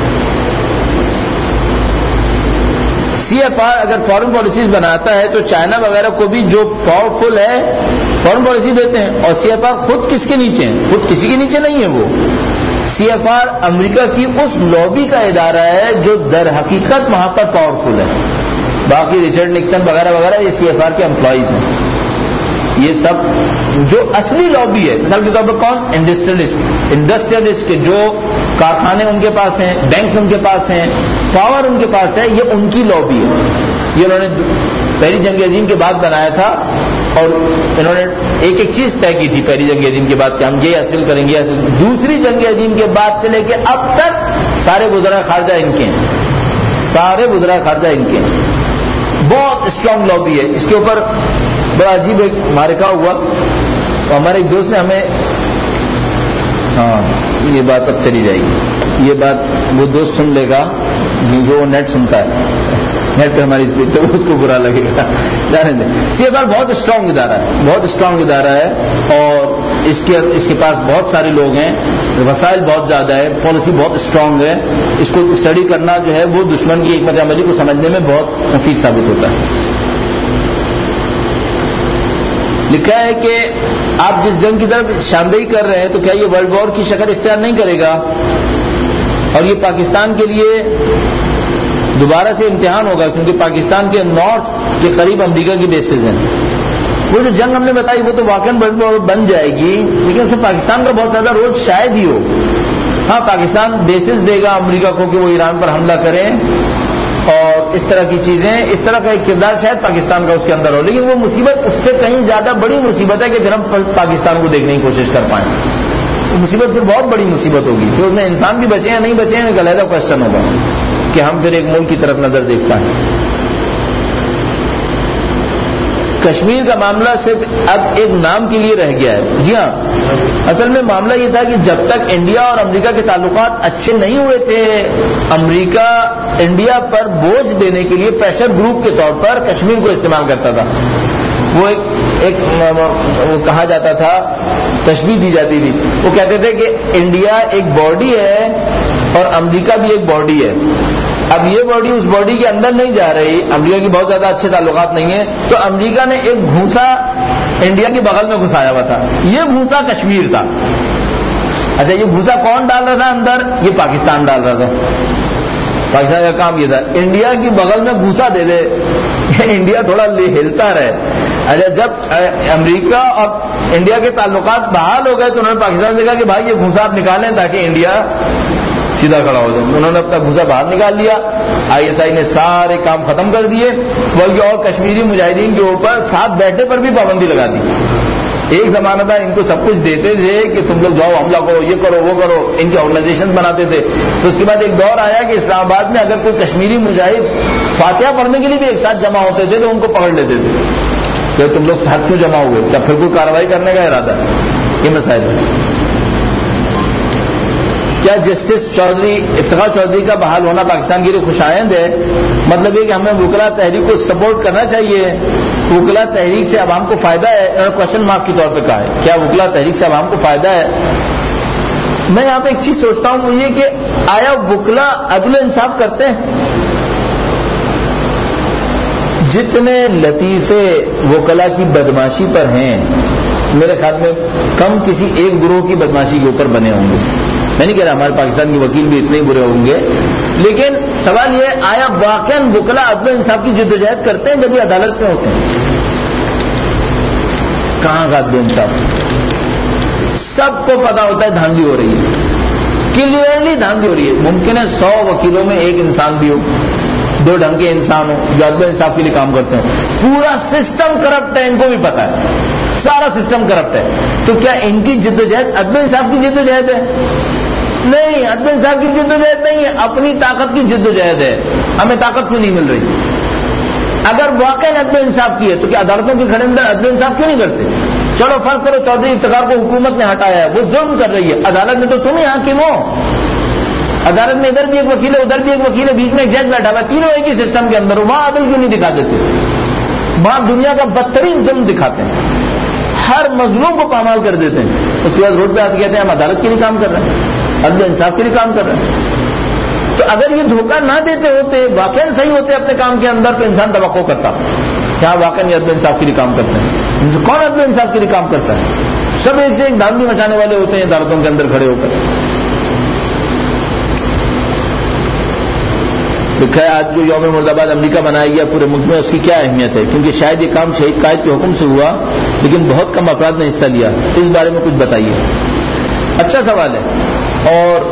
سی ایف آر اگر فارن پالیسیز بناتا ہے تو چائنا وغیرہ کو بھی جو پاورفل ہے فارن پالیسی دیتے ہیں, اور سی ایف آر خود کس کے نیچے ہیں؟ خود کسی کے نیچے نہیں ہے. وہ سی ایف آر امریکہ کی اس لابی کا ادارہ ہے جو در حقیقت وہاں پر پاورفل ہے. باقی ریچرڈ نکسن وغیرہ وغیرہ یہ سی ایف آر کے امپلائیز ہیں. یہ سب جو اصلی لابی ہے, مثال کے طور پر کون؟ انڈسٹریلسٹ. انڈسٹریلسٹ کے جو کارخانے ان کے پاس ہیں, بینکس ان کے پاس ہیں, پاور ان کے پاس ہے, یہ ان کی لابی ہے. یہ انہوں نے پہلی جنگ عظیم کے بعد بنایا تھا اور انہوں نے ایک ایک چیز طے کی تھی پہلی جنگ عظیم کے بعد کہ ہم یہ حاصل کریں گے. دوسری جنگ عظیم کے بعد سے لے کے اب تک سارے وزراء خارجہ ان کے ہیں, سارے وزراء خارجہ ان کے ہیں. بہت اسٹرانگ لابی ہے. اس کے اوپر بڑا عجیب ایک معرکہ ہوا, تو ہمارے ایک دوست نے ہمیں, ہاں یہ بات اب چلی جائے گی, یہ بات وہ دوست سن لے گا جو نیٹ سنتا ہے, نیٹ پہ ہماری اسپیچ, تو اس کو برا لگے گا. جانے دیں. سی ایف آر بہت اسٹرانگ ادارہ ہے, بہت اسٹرانگ ادارہ ہے, اور اس کے اس کے پاس بہت سارے لوگ ہیں, وسائل بہت زیادہ ہے, پالیسی بہت اسٹرانگ ہے. اس کو اسٹڈی کرنا جو ہے وہ دشمن کی حکمت عملی کو سمجھنے میں بہت مفید ثابت ہوتا ہے. لکھا ہے کہ آپ جس جنگ کی طرف شاندہی کر رہے ہیں تو کیا یہ ورلڈ وار کی شکل اختیار نہیں کرے گا, اور یہ پاکستان کے لیے دوبارہ سے امتحان ہوگا, کیونکہ پاکستان کے نارتھ کے قریب امریکہ کی بیسز ہیں. وہ جو جنگ ہم نے بتائی وہ تو واقعاً ورلڈ وار بن جائے گی, لیکن اس میں پاکستان کا بہت زیادہ رول شاید ہی ہو. ہاں پاکستان بیسز دے گا امریکہ کو کہ وہ ایران پر حملہ کریں, اور اس طرح کی چیزیں, اس طرح کا ایک کردار شاید پاکستان کا اس کے اندر ہو, لیکن وہ مصیبت اس سے کہیں زیادہ بڑی مصیبت ہے کہ پھر ہم پاکستان کو دیکھنے کی کوشش کر پائیں. وہ مصیبت پھر بہت بڑی مصیبت ہوگی, پھر اس میں انسان بھی بچے ہیں نہیں بچے ہیں, ایک علیحدہ کوشچن ہوگا کہ ہم پھر ایک ملک کی طرف نظر دیکھ پائیں. کشمیر کا معاملہ صرف اب ایک نام کے لیے رہ گیا ہے. جی ہاں, اصل میں معاملہ یہ تھا کہ جب تک انڈیا اور امریکہ کے تعلقات اچھے نہیں ہوئے تھے, امریکہ انڈیا پر بوجھ دینے کے لیے پریشر گروپ کے طور پر کشمیر کو استعمال کرتا تھا. وہ ایک ایک وہ کہا جاتا تھا, تشبیہ دی جاتی تھی, وہ کہتے تھے کہ انڈیا ایک باڈی ہے اور امریکہ بھی ایک باڈی ہے. اب یہ باڈی اس باڈی کے اندر نہیں جا رہی, امریکہ کی بہت زیادہ اچھے تعلقات نہیں ہیں, تو امریکہ نے ایک گھوسا انڈیا کے بغل میں گھسایا ہوا تھا, یہ گھوسا کشمیر تھا. اچھا یہ گھوسا کون ڈال رہا تھا اندر؟ یہ پاکستان ڈال رہا تھا. پاکستان کا کام یہ تھا انڈیا کی بغل میں گھوسا دے دے, انڈیا تھوڑا ہلتا رہے. اچھا جب امریکہ اور انڈیا کے تعلقات بحال ہو گئے تو انہوں نے پاکستان سے کہا کہ بھائی یہ گھوسا آپ نکالیں تاکہ انڈیا سیدھا کھڑا ہو جائے. انہوں نے اپنا گھوسا باہر نکال لیا, آئی ایس آئی نے سارے کام ختم کر دیے, بلکہ اور کشمیری مجاہدین کے اوپر ساتھ بیٹھنے پر بھی پابندی لگا دی. ایک زمانہ تھا ان کو سب کچھ دیتے تھے کہ تم لوگ جاؤ حملہ کرو, یہ کرو وہ کرو, ان کے آرگنائزیشن بناتے تھے. تو اس کے بعد ایک دور آیا کہ اسلام آباد میں اگر کوئی کشمیری مجاہد فاتحہ پڑھنے کے لیے بھی ایک ساتھ جمع ہوتے تھے تو ان کو پکڑ لیتے تھے کہ تم لوگ ساتھ کیوں جمع ہوئے, کیا پھر کوئی کارروائی کرنے کا ارادہ ہے؟ یہ مسائل ہے. کیا جسٹس چودھری افتخار چودھری کا بحال ہونا پاکستان کے لیے خوش آئند ہے؟ مطلب یہ کہ ہمیں وکلا تحریک کو سپورٹ کرنا چاہیے, وکلا تحریک سے عوام کو فائدہ ہے. انہوں نے کوشچن مارک کے طور پہ کہا ہے کیا وکلا تحریک سے عوام کو فائدہ ہے. میں یہاں پہ ایک چیز سوچتا ہوں وہ یہ کہ آیا وکلا عدل و انصاف کرتے ہیں؟ جتنے لطیفے وکلا کی بدماشی پر ہیں میرے خیال میں کم کسی ایک گروہ کی بدماشی کے اوپر بنے ہوں گے. میں نہیں کہہ رہا ہمارے پاکستان کے وکیل بھی اتنے برے ہوں گے, لیکن سوال یہ آیا واقعاً وکلا عدل و انصاف کی جدوجہد کرتے ہیں جب یہ عدالت میں ہوتے ہیں؟ کہاں کا عدل و انصاف؟ سب کو پتا ہوتا ہے دھاندلی ہو رہی ہے, کلیئرلی دھاندلی ہو رہی ہے. ممکن ہے سو وکیلوں میں ایک انسان بھی ہو, دو ڈھنگ کے انسان ہو جو عدل و انصاف کے لیے کام کرتے ہیں. پورا سسٹم کرپٹ ہے, ان کو بھی پتا ہے سارا سسٹم کرپٹ ہے. تو کیا ان کی جدوجہد عدل و انصاف کی جدوجہد ہے؟ نہیں, عدل و انصاف کی جدوجہد نہیں ہے, اپنی طاقت کی جدوجہد ہے. ہمیں طاقت کیوں نہیں مل رہی؟ اگر واقعی عدل و انصاف کی ہے تو کیا عدالتوں کے کھڑے اندر عدل و انصاف کیوں نہیں کرتے؟ چلو فرض کرو چودھری افتخار کو حکومت نے ہٹایا ہے, وہ ظلم کر رہی ہے, عدالت میں تو تم ہی حاکم ہو. عدالت میں ادھر بھی ایک وکیل ہے ادھر بھی ایک وکیل ہے, بیچ میں ایک جج بیٹھا ہوا ہے, تینوں ایک ہی سسٹم کے اندر ہو, وہاں عدل کیوں نہیں دکھا دیتے؟ وہاں دنیا کا بدترین ظلم دکھاتے ہیں, ہر مظلوم کو پامال کر دیتے ہیں. اس کے بعد روڈ پہ آتے کہتے ہیں ہم عدالت کے لیے کام کر رہے ہیں, عدل و انصاف کے لیے کام کر رہے ہیں. تو اگر یہ دھوکہ نہ دیتے ہوتے, واقعی صحیح ہوتے اپنے کام کے اندر, تو انسان توقع کرتا کیا واقعی عدل و انصاف کے لیے کام کرتے ہیں. کون عدل و انصاف کے لیے کام کرتا ہے؟ سب ایک سے ایک دھاندلی مچانے والے ہوتے ہیں عدالتوں کے اندر کھڑے ہو کر. لکھا ہے آج جو یوم مرد آباد امریکہ منایا گیا پورے ملک میں, اس کی کیا اہمیت ہے؟ کیونکہ شاید یہ کام شہید قائد کے حکم سے ہوا, لیکن بہت کم افراد نے حصہ لیا. اس بارے میں کچھ بتائیے. اچھا سوال ہے اور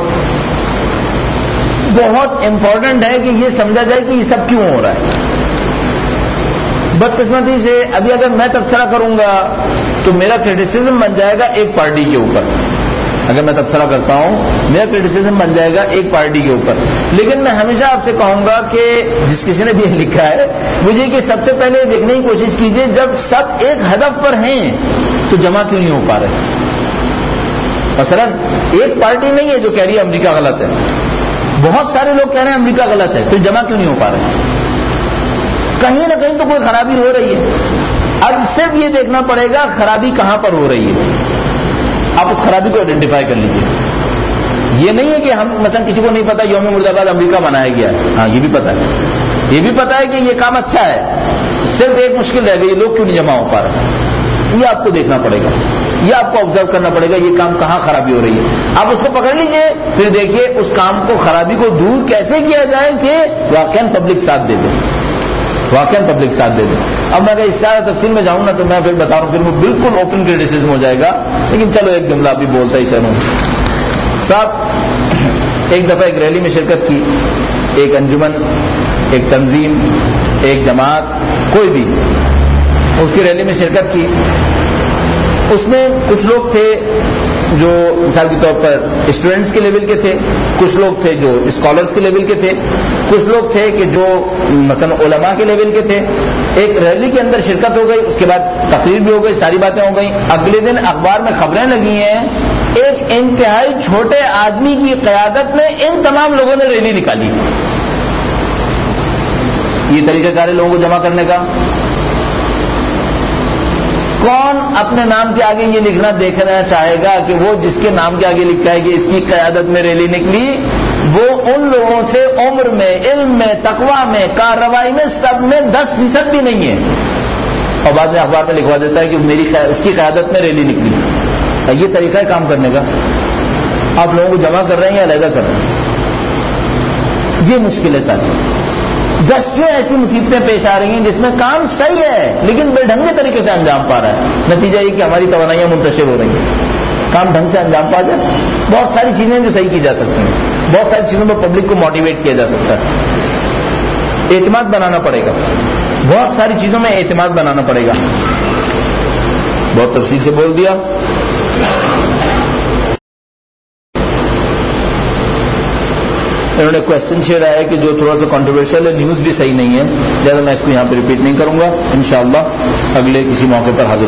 بہت امپورٹنٹ ہے کہ یہ سمجھا جائے کہ یہ سب کیوں ہو رہا ہے. بدقسمتی سے ابھی اگر میں تبصرہ کروں گا تو میرا کریٹیسزم بن جائے گا ایک پارٹی کے اوپر. اگر میں تبصرہ کرتا ہوں میرا کریٹیسزم بن جائے گا ایک پارٹی کے اوپر. لیکن میں ہمیشہ آپ سے کہوں گا کہ جس کسی نے بھی یہ لکھا ہے مجھے کہ سب سے پہلے دیکھنے کی کوشش کیجئے, جب سب ایک ہدف پر ہیں تو جمع کیوں نہیں ہو پا رہے. مثلا ایک پارٹی نہیں ہے جو کہہ رہی ہے امریکہ غلط ہے, بہت سارے لوگ کہہ رہے ہیں امریکہ غلط ہے, پھر جمع کیوں نہیں ہو پا رہے؟ کہیں نہ کہیں تو کوئی خرابی ہو رہی ہے. اب صرف یہ دیکھنا پڑے گا خرابی کہاں پر ہو رہی ہے. آپ اس خرابی کو آئیڈینٹیفائی کر لیجیے. یہ نہیں ہے کہ ہم مثلا کسی کو نہیں پتا یوم مرد آباد امریکہ منایا گیا ہے, ہاں یہ بھی پتا ہے, یہ بھی پتا ہے کہ یہ کام اچھا ہے, صرف ایک مشکل رہ گئی, لوگ کیوں نہیں جمع ہو پا رہے. یہ آپ کو دیکھنا پڑے گا, یہ آپ کو آبزرو کرنا پڑے گا یہ کام کہاں خرابی ہو رہی ہے. آپ اس کو پکڑ لیجئے, پھر دیکھیے اس کام کو خرابی کو دور کیسے کیا جائے کہ واقعاً پبلک ساتھ دے دے, واقعاً پبلک ساتھ دے دے. اب میں اگر اس طرح تفصیل میں جاؤں نا تو میں پھر بتا رہا ہوں, پھر وہ بالکل اوپن کریٹیسزم ہو جائے گا. لیکن چلو ایک جملہ بھی بولتا ہی چلوں. صاحب ایک دفعہ ایک ریلی میں شرکت کی, ایک انجمن, ایک تنظیم, ایک جماعت, کوئی بھی اس کی ریلی میں شرکت کی. اس میں کچھ لوگ تھے جو مثال کے طور پر اسٹوڈنٹس کے لیول کے تھے, کچھ لوگ تھے جو اسکالرس کے لیول کے تھے, کچھ لوگ تھے کہ جو مثلا علماء کے لیول کے تھے. ایک ریلی کے اندر شرکت ہو گئی, اس کے بعد تقریر بھی ہو گئی, ساری باتیں ہو گئیں. اگلے دن اخبار میں خبریں لگی ہیں ایک انتہائی چھوٹے آدمی کی قیادت میں ان تمام لوگوں نے ریلی نکالی. یہ طریقہ کار ہے لوگوں کو جمع کرنے کا. کون اپنے نام کے آگے یہ لکھنا دیکھنا چاہے گا کہ وہ جس کے نام کے آگے لکھا ہے کہ اس کی قیادت میں ریلی نکلی, وہ ان لوگوں سے عمر میں, علم میں, تقوی میں, کارروائی میں سب میں دس فیصد بھی نہیں ہے, اور بعد میں اخبار میں لکھوا دیتا ہے کہ میری اس کی قیادت میں ریلی نکلی. یہ طریقہ ہے کام کرنے کا. آپ لوگوں کو جمع کر رہے ہیں یا علیحدہ کر رہے ہیں, یہ مشکل ہے ساتھ. دسیوں ایسی مصیبتیں پیش آ رہی ہیں جس میں کام صحیح ہے لیکن بے ڈھنگے طریقے سے انجام پا رہا ہے. نتیجہ یہ کہ ہماری توانائیاں منتشر ہو رہی ہیں. کام ڈھنگ سے انجام پا جائے, بہت ساری چیزیں جو صحیح کی جا سکتی ہیں, بہت ساری چیزوں پر پبلک کو موٹیویٹ کیا جا سکتا ہے. اعتماد بنانا پڑے گا, بہت ساری چیزوں میں اعتماد بنانا پڑے گا. بہت تفصیل سے بول دیا. انہوں نے کوشچن چھیڑا ہے کہ جو تھوڑا سا کنٹروورشل ہے, نیوز بھی صحیح نہیں ہے, لہٰذا میں اس کو یہاں پہ ریپیٹ نہیں کروں گا. انشاءاللہ اگلے کسی موقع پر حاضر